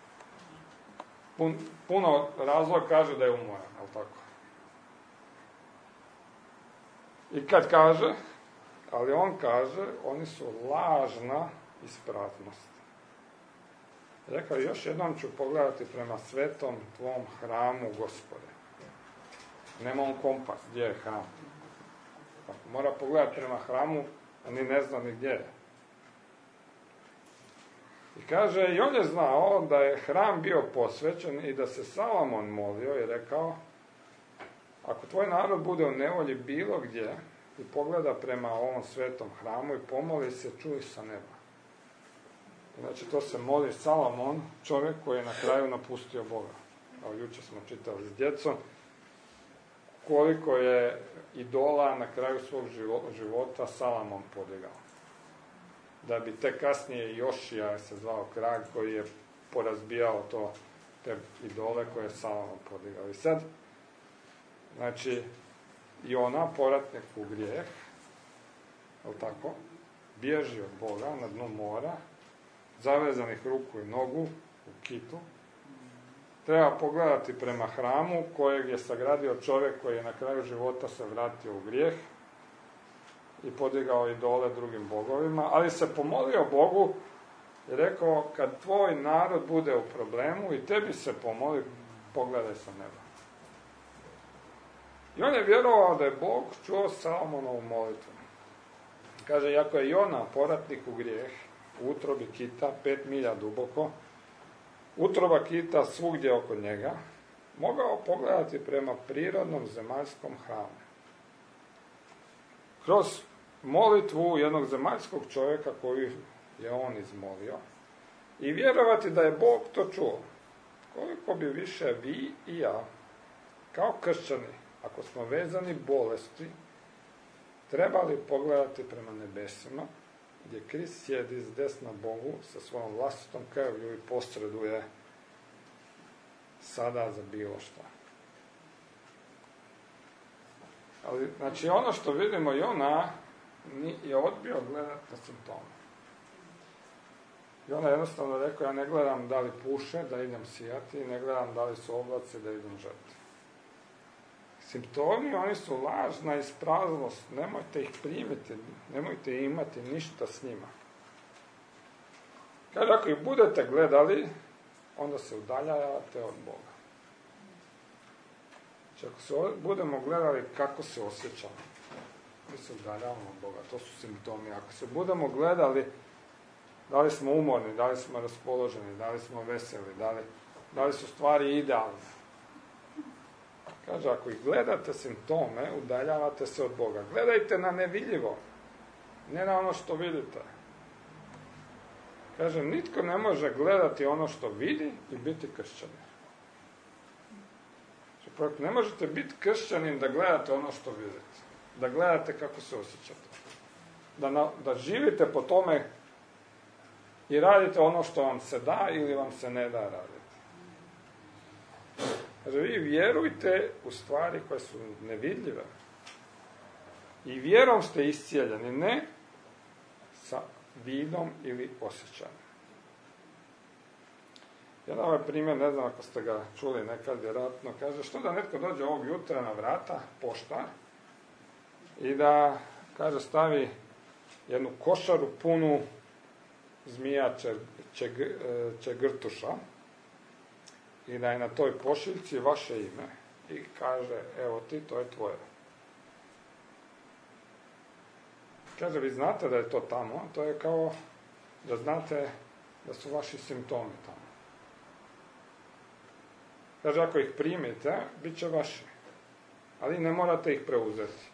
Puno razloga kaže da je umoran, ali tako? I kad kaže, ali on kaže, oni su lažna ispravnost. Rekao, još jednom ću pogledati prema svetom tvom hramu, Gospode. Nema on kompas, gdje je hram. Mora pogledati prema hramu, a ni ne zna ni gdje je. I kaže, i on je znao da je hram bio posvećen i da se Salomon molio i rekao, ako tvoj narod bude u nevolji bilo gdje i pogleda prema ovom svetom hramu i pomoli se, čuj sa neba. Znači, to se moli Salomon, čovjek koji je na kraju napustio Boga. Evo, jučer smo čitali s djecom koliko je idola na kraju svog života Salomon podigao. Da bi tek kasnije Jošija se zvao kralj koji je porazbijao te idole koje je Salomon podigao. I sad, znači, Jona, povratnik u grijeh, je tako, bježi od Boga na dnu mora, zavezanih ruku i nogu u kitu. Treba pogledati prema hramu kojeg je sagradio čovjek koji je na kraju života se vratio u grijeh i podigao idole drugim bogovima, ali se pomolio Bogu i rekao, kad tvoj narod bude u problemu i tebi se pomoli, pogledaj sa neba. I on je vjerovao da je Bog čuo Salomonovu molitvu. Kaže, iako je Jona povratnik u grijeh, u utrobi kita, 5 milja duboko, utroba kita svugdje oko njega, mogao pogledati prema prirodnom zemaljskom hramu. Kroz molitvu jednog zemaljskog čovjeka koju je on izmolio i vjerovati da je Bog to čuo. Koliko bi više vi i ja, kao kršćani, ako smo vezani bolesti, trebali pogledati prema nebesima, gdje Krist sjedi s desna Bogu sa svojom vlastitom krvlju i posreduje sada za bilo što. Ali, znači, ono što vidimo, Jona je odbio gledati na simptome. Jona jednostavno rekao, ja ne gledam da li puše, da idem sijati, ne gledam da li su oblaci, da idem žeti. Simptomi, oni su lažna ispravnost, nemojte ih primiti, nemojte imati ništa s njima. Kaže, ako ih budete gledali, onda se udaljavate od Boga. Znači, ako se budemo gledali kako se osjećamo, mi se udaljavamo od Boga, to su simptomi. Ako se budemo gledali da li smo umorni, da li smo raspoloženi, da li smo veseli, da li su stvari idealne. Kaže, ako ih gledate simptome, udaljavate se od Boga. Gledajte na nevidljivo, ne na ono što vidite. Kaže, nitko ne može gledati ono što vidi i biti kršćanin. Ne možete biti kršćanin da gledate ono što vidite. Da gledate kako se osjećate. Da živite po tome i radite ono što vam se da ili vam se ne da raditi. Kaže, vi vjerujte u stvari koje su nevidljive. I vjerom ste iscijeljeni, ne sa vidom ili osjećajem. Jedan ovaj primjer, ne znam ako ste ga čuli nekad, vjerojatno, kaže, što da netko dođe ovog jutra na vrata, poštar, i da, kaže, stavi jednu košaru punu zmija čegrtuša i da je na toj pošiljci vaše ime i kaže, evo ti, to je tvoje. Kaže, vi znate da je to tamo, to je kao da znate da su vaši simptomi tamo. Kaže, ako ih primite, bit će vaši, ali ne morate ih preuzeti.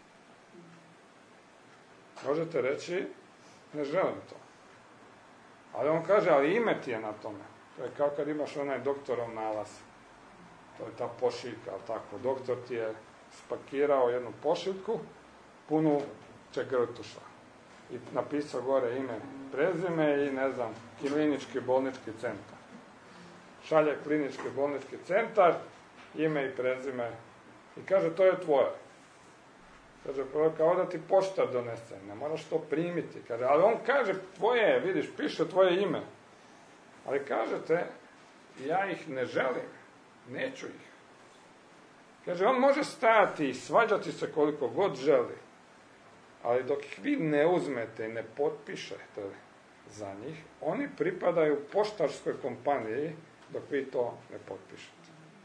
Možete reći, ne želim to. Ali on kaže, ali ime ti je na tome. To je kao kad imaš onaj doktorov nalaz. To je ta pošiljka, ali tako. Doktor ti je spakirao jednu pošiljku, punu čegrtuša. I napisao gore ime, prezime i, ne znam, klinički bolnički centar. Šalje klinički bolnički centar, ime i prezime. I kaže, to je tvoje. Kaže, kao da ti poštar donese, ne moraš to primiti. Kaže, ali on kaže, tvoje je, vidiš, piše tvoje ime. Ali kažete, ja ih ne želim, neću ih. Kaže, on može stajati i svađati se koliko god želi, ali dok ih vi ne uzmete i ne potpišete za njih, oni pripadaju poštarskoj kompaniji dok vi to ne potpišete.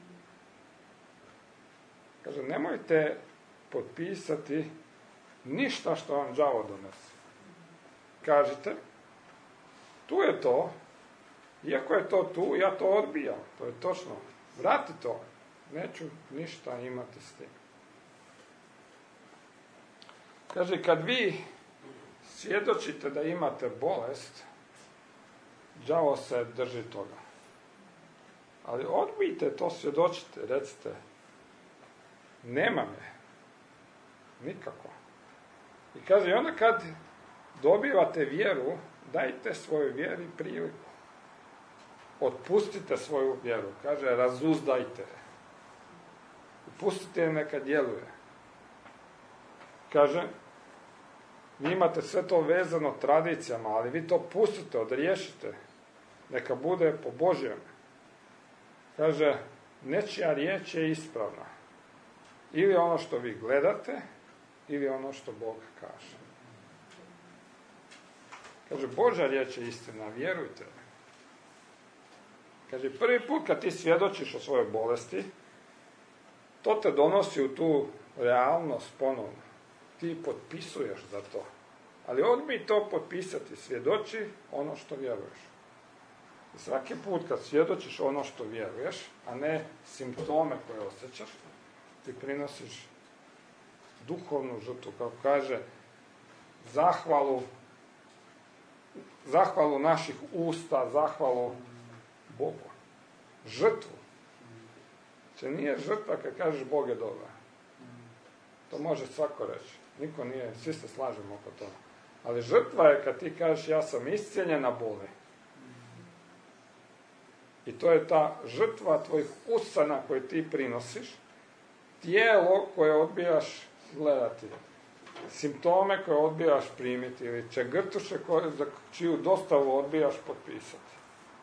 Kaže, nemojte potpisati ništa što vam đavo donese. Kažete, tu je to, iako je to tu, ja to odbijam, to je točno, vrati to, neću ništa imati s tim. Kaže, kad vi svjedočite da imate bolest, đavo se drži toga. Ali odbijte to, svjedočite, recite, nema me, nikako. I kaže, i onda kad dobivate vjeru, dajte svojoj vjeri priliku. Otpustite svoju vjeru. Kaže, razuzdajte je. Pustite je neka djeluje. Kaže, vi imate sve to vezano tradicijama, ali vi to pustite, odriješite. Neka bude po Božjem. Kaže, nečija riječ je ispravna. Ili ono što vi gledate, ili ono što Bog kaže. Kaže, Božja riječ je istina, vjerujte. Kaže, prvi put kad ti svjedočiš o svojoj bolesti, to te donosi u tu realnost ponovno. Ti potpisuješ za to. Ali odbij to potpisati, svjedoči ono što vjeruješ. I svaki put kad svjedočiš ono što vjeruješ, a ne simptome koje osjećaš, ti prinosiš duhovnu žrtvu, kako kaže, zahvalu naših usta, zahvalu Bogu. Žrtvu. Če nije žrtva kad kažeš Bog je dobar. To može svako reći. Niko nije, svi se slažemo oko toga. Ali žrtva je kad ti kažeš ja sam iscijeljen od boli. I to je ta žrtva tvojih usana koje ti prinosiš, tijelo koje odbijaš gledati, simptome koje odbijaš primiti ili čegrtuše za čiju dostavu odbijaš potpisati.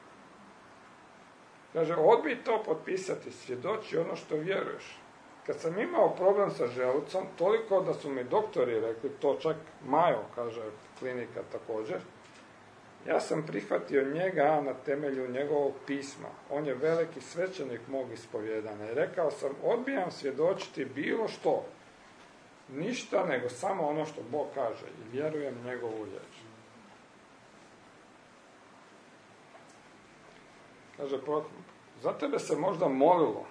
Kaže, odbij to potpisati, svjedoči ono što vjeruješ. Kad sam imao problem sa želucom, toliko da su mi doktori rekli, to čak Majo, kaže klinika također, ja sam prihvatio njega na temelju njegovog pisma. On je veliki svećenik mog ispovjedanja. I rekao sam, odbijam svjedočiti bilo što. Ništa nego samo ono što Bog kaže. I vjerujem njegovu riječ. Kaže, za tebe se možda molilo.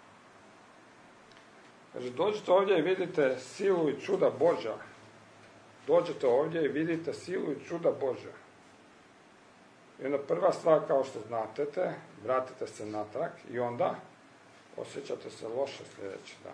Kaže, dođite ovdje i vidite silu i čuda Božja. Dođete ovdje i vidite silu i čuda Božja. I onda prva stvar, kao što znate, vratite se natrag i onda osjećate se loše sljedeći dan.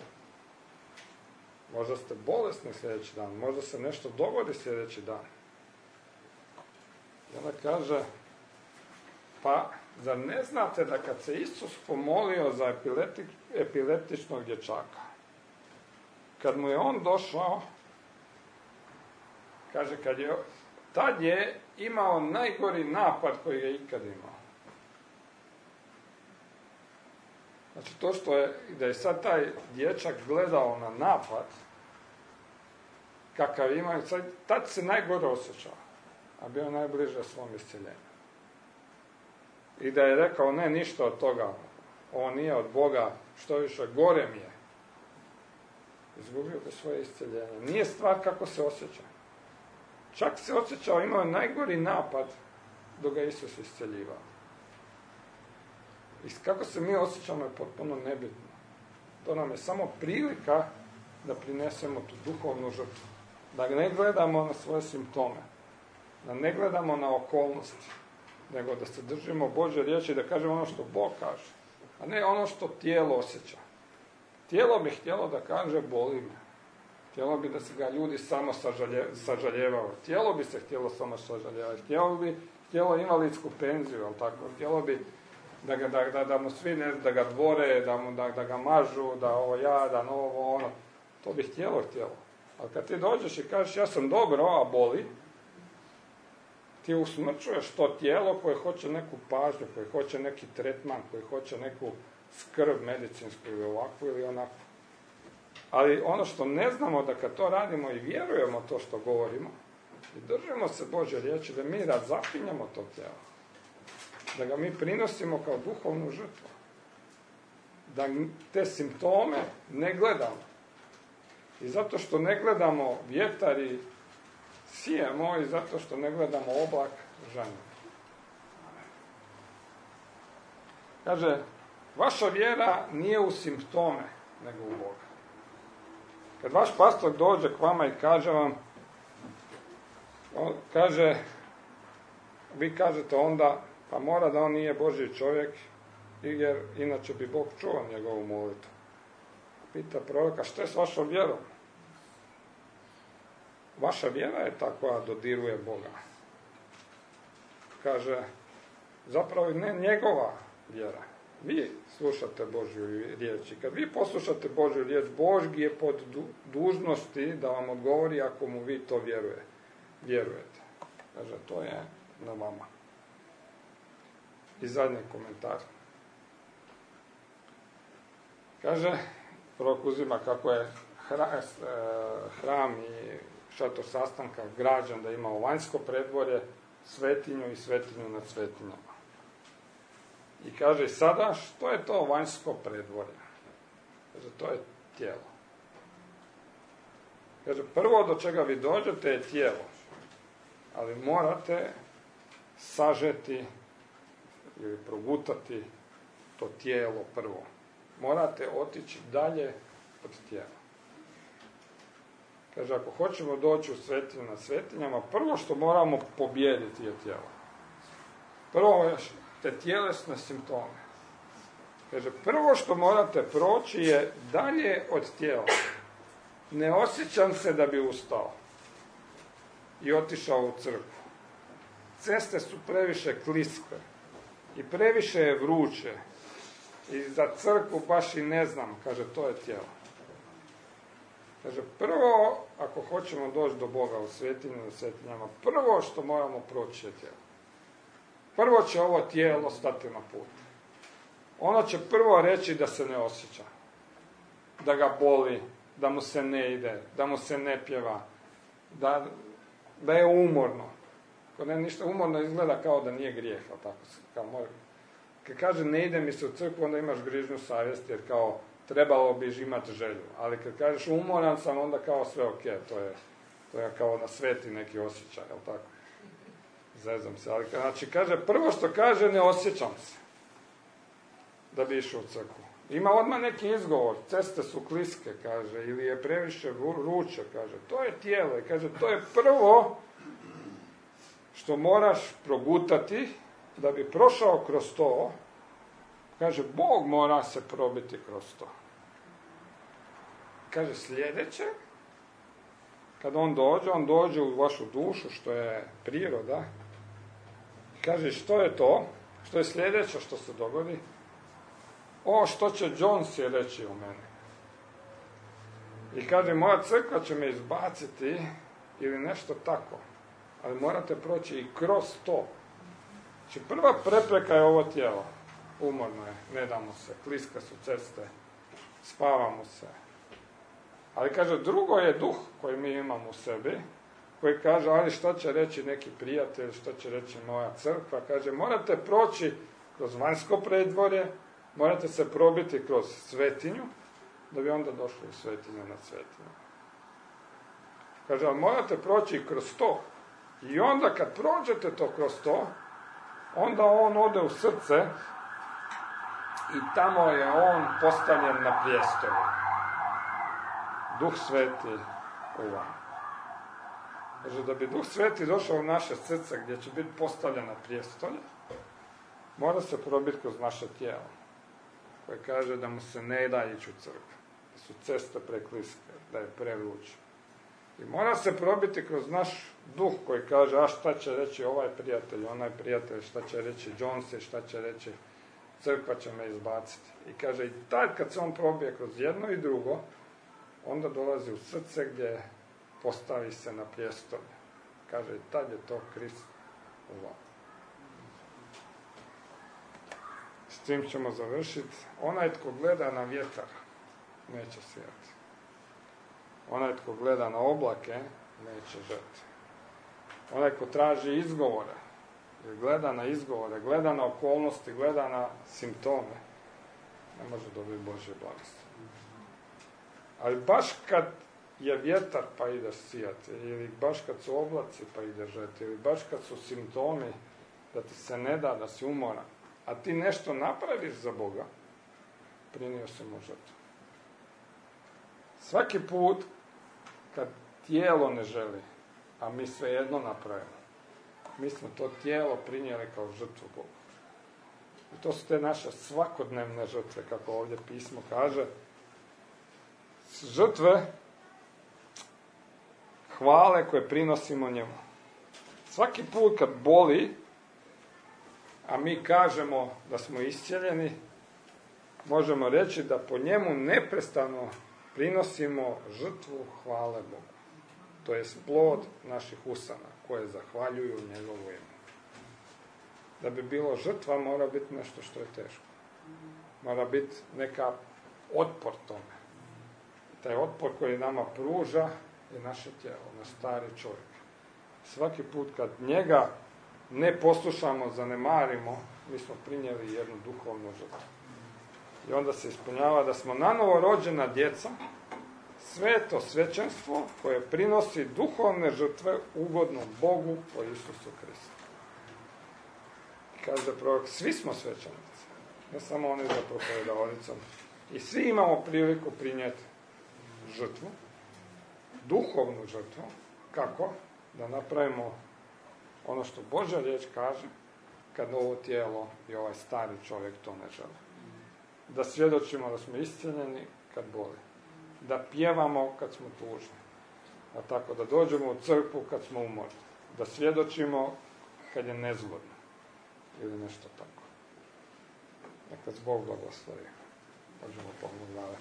Možda ste bolesni sljedeći dan, možda se nešto dogodi sljedeći dan. I onda kaže, pa Zar ne znate da kad se Isus pomolio za epileptičnog dječaka, kad mu je on došao, kaže, tad je imao najgori napad koji je ikad imao. Znači to da je sad taj dječak gledao na napad, kakav ima, tad se najgore osjećao, a bio najbliže svom isceljenju. I da je rekao, ne, ništa od toga, ovo nije od Boga, što više, gore mi je. Izgubio bi svoje isceljenje. Nije stvar kako se osjeća. Čak se osjećao, imao najgori napad dok ga Isus isceljivao. I kako se mi osjećamo je potpuno nebitno. To nam je samo prilika da prinesemo tu duhovnu žrtvu. Da ne gledamo na svoje simptome. Da ne gledamo na okolnosti. Nego da se držimo Božje riječi i da kažemo ono što Bog kaže. A ne ono što tijelo osjeća. Tijelo bi htjelo da kaže boli me. Htjelo bi da se ga ljudi samo sažaljevao. Tijelo bi se htjelo samo sažaljevati. Htjelo invalidsku penziju, ali tako. Htjelo bi da mu svi da ga dvore, da ga mažu, da ovo jadan, ovo ono. To bi htjelo. Ali kad ti dođeš i kažeš ja sam dobro, a boli, ti usmrćuješ to tijelo koje hoće neku pažnju, koje hoće neki tretman, koje hoće neku skrb medicinsku ili ovakvu ili onakvu. Ali ono što ne znamo da kad to radimo i vjerujemo to što govorimo i držimo se Božje riječi, da mi razapinjamo to tijelo. Da ga mi prinosimo kao duhovnu žrtvu. Da te simptome ne gledamo. I zato što ne gledamo vjetar i sijemo i zato što ne gledamo oblak žanjemo. Kaže, vaša vjera nije u simptome, nego u Boga. Kad vaš pastor dođe k vama i kaže vam, on kaže, vi kažete onda, pa mora da on nije Božji čovjek, jer inače bi Bog čuo njegovu molitvu. Pita proroka, što je s vašom vjerom? Vaša vjera je ta koja dodiruje Boga. Kaže, zapravo ne njegova vjera. Vi slušate Božju riječ. I kad vi poslušate Božju riječ, Bog je pod dužnosti da vam odgovori ako mu vi to vjerujete. Kaže, to je na vama. I zadnji komentar. Kaže, prorok uzima kako je hram i šator sastanka građan, da ima vanjsko predvorje, svetinju i svetinju nad svetinjama. I kaže sada, što je to vanjsko predvorje? Kaže, to je tijelo. Kaže, prvo do čega vi dođete je tijelo. Ali morate sažeti ili progutati to tijelo prvo. Morate otići dalje od tijela. Kaže, ako hoćemo doći u svetinju nad svetinjama, prvo što moramo pobijediti je tijelo. Prvo je te tjelesne simptome. Kaže, prvo što morate proći je dalje od tijela. Ne osjećam se da bi ustao i otišao u crkvu. Ceste su previše kliske i previše je vruće. I za crkvu baš i ne znam, kaže, to je tijelo. Kaže, prvo, ako hoćemo doći do Boga u svetinju, u svetinjama, prvo što moramo proći je tijelo. Prvo će ovo tijelo stati na put. Ono će prvo reći da se ne osjeća, da ga boli, da mu se ne ide, da mu se ne pjeva, da je umorno. Ako ne ništa umorno izgleda kao da nije grijeh, ali tako. Kad kaže ne ide mi se u crkvu, onda imaš grižnju savjesti, jer kao trebalo bi imati želju. Ali kad kažeš umoran sam, onda kao sve ok, to je kao na sveti neki osjećaj, jel tako? Zezam se, ali znači kaže, prvo što kaže, ne osjećam se da bi išao u crkvu. Ima odmah neki izgovor, ceste su kliske, kaže, ili je previše vruće, kaže, to je tijelo, i kaže, to je prvo što moraš progutati da bi prošao kroz to. Kaže, Bog mora se probiti kroz to. Kaže, sljedeće, kad on dođe u vašu dušu, što je priroda, kaže, što je to Što je sljedeće što se dogodi? O, što će Johnsi reći o meni? I kaže, moja crkva će me izbaciti ili nešto tako. Ali morate proći i kroz to. Znači, prva prepreka je ovo tijelo. Umorno je, ne damo se, kliske su ceste, spavamo se. Ali kaže, drugo je duh koji mi imamo u sebi, koji kaže, ali što će reći neki prijatelj, što će reći moja crkva. Kaže, morate proći kroz vanjsko predvorje, morate se probiti kroz svetinju, da bi onda došli u svetinju nad svetinju. Kaže, ali morate proći kroz to. I onda kad prođete to kroz to, onda on ode u srce i tamo je on postavljen na prijestolju. Duh Sveti u vam. Kaže, da bi Duh Sveti došao u naše srce gdje će biti postavljen na prijestolje, mora se probiti kroz naše tijelo, koje kaže da mu se ne da ići u crkvu, da su ceste prekliske, da je prevruće. I mora se probiti kroz naš duh koji kaže, a šta će reći ovaj prijatelj, onaj prijatelj, šta će reći Johnsi, šta će reći crkva će me izbaciti. I kaže, i tad kad se on probije kroz jedno i drugo, onda dolazi u srce gdje postavi se na prijestolje. Kaže, i tad je to Krist u vam. S tim ćemo završiti. Onaj tko gleda na vjetar, neće sijati. Onaj tko gleda na oblake, neće žeti. Onaj tko traži izgovore, jer gleda na izgovore, gleda na okolnosti, gleda na simptome, ne može dobiti Božje blagoslov. Ali baš kad je vjetar pa ide sijati, ili baš kad su oblaci pa ide žeti, ili baš kad su simptomi da ti se ne da, da si umoran, a ti nešto napraviš za Boga, prinio si mu žrtvu. Svaki put kad tijelo ne želi, a mi svejedno napravimo, mi smo to tijelo prinijeli kao žrtvu Bogu. I to su te naše svakodnevne žrtve, kako ovdje pismo kaže. Žrtve hvale koje prinosimo njemu. Svaki put kad boli, a mi kažemo da smo iscijeljeni, možemo reći da po njemu neprestano prinosimo žrtvu hvale Bogu. To je plod naših usana koje zahvaljuju njegovu ime. Da bi bilo žrtva, mora biti nešto što je teško. Mora biti neka otpor tome. Taj otpor koji nama pruža je naše tijelo, naš stari čovjek. Svaki put kad njega ne poslušamo, zanemarimo, mi smo prinijeli jednu duhovnu žrtvu. I onda se ispunjava da smo nanovo rođena djeca, sveto svećenstvo koje prinosi duhovne žrtve ugodnom Bogu po Isusu Kristu. Kaže prorok, svi smo svećenici, ne samo oni za propovedalnicom. I svi imamo priliku prinijeti žrtvu, duhovnu žrtvu. Kako? Da napravimo ono što Božja riječ kaže, kad ovo tijelo i ovaj stari čovjek to ne žele. Da svjedočimo da smo iscijeljeni kad boli. Da pjevamo kad smo tužni. A tako da dođemo u crkvu kad smo umorni. Da svjedočimo kad je nezgodno. Ili nešto tako. Neka Bog blagoslovi. Možemo pogledati.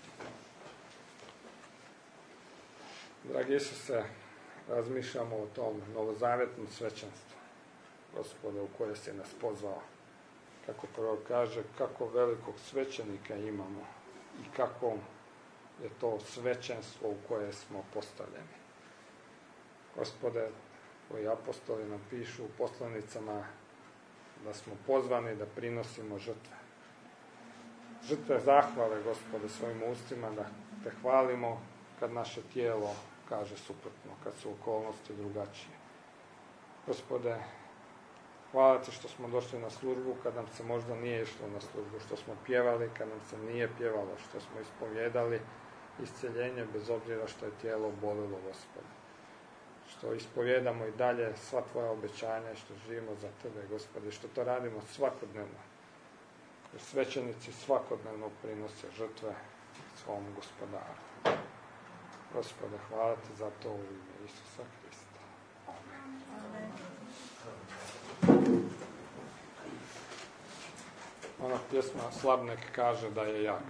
Dragi Isuse, razmišljamo o tom novozavjetnom svećenstvu, Gospode, u koje si nas pozvao. Kako prvo kaže, kako velikog svećenika imamo i kako je to svećenstvo u koje smo postavljeni. Gospode, koji apostoli nam pišu u poslanicama da smo pozvani da prinosimo žrtve. Žrtve zahvale, Gospode, svojim ustima, da te hvalimo kad naše tijelo kaže suprotno, kad su okolnosti drugačije. Gospode, hvala ti što smo došli na službu kad nam se možda nije išlo na službu, što smo pjevali kad nam se nije pjevalo, što smo ispovjedali isceljenje bez obzira što je tijelo bolilo, Gospode. Što ispovjedamo i dalje sva tvoja obećanja i što živimo za tebe, Gospode, što to radimo svakodnevno. Jer svećenici svakodnevno prinose žrtve svom Gospodaru. Gospode, hvala ti za to u ime Isusa Krista. Amen. Amen. Ona pjesma slab nek kaže da je jak.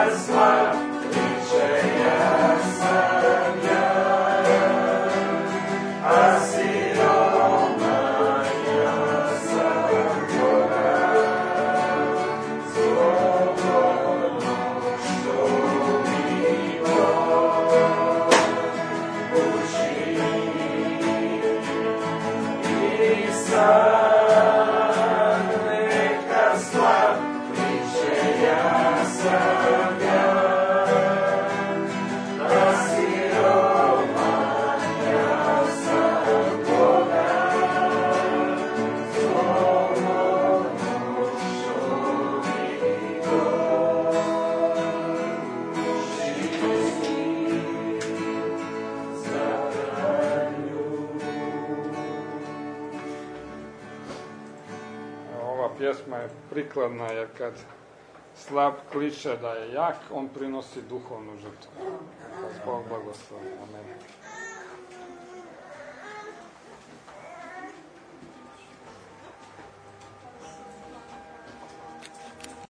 Pjesma je prikladna jer kad slab kliče da je jak, on prinosi duhovnu žrtvu. Bog blagoslovi. Amen.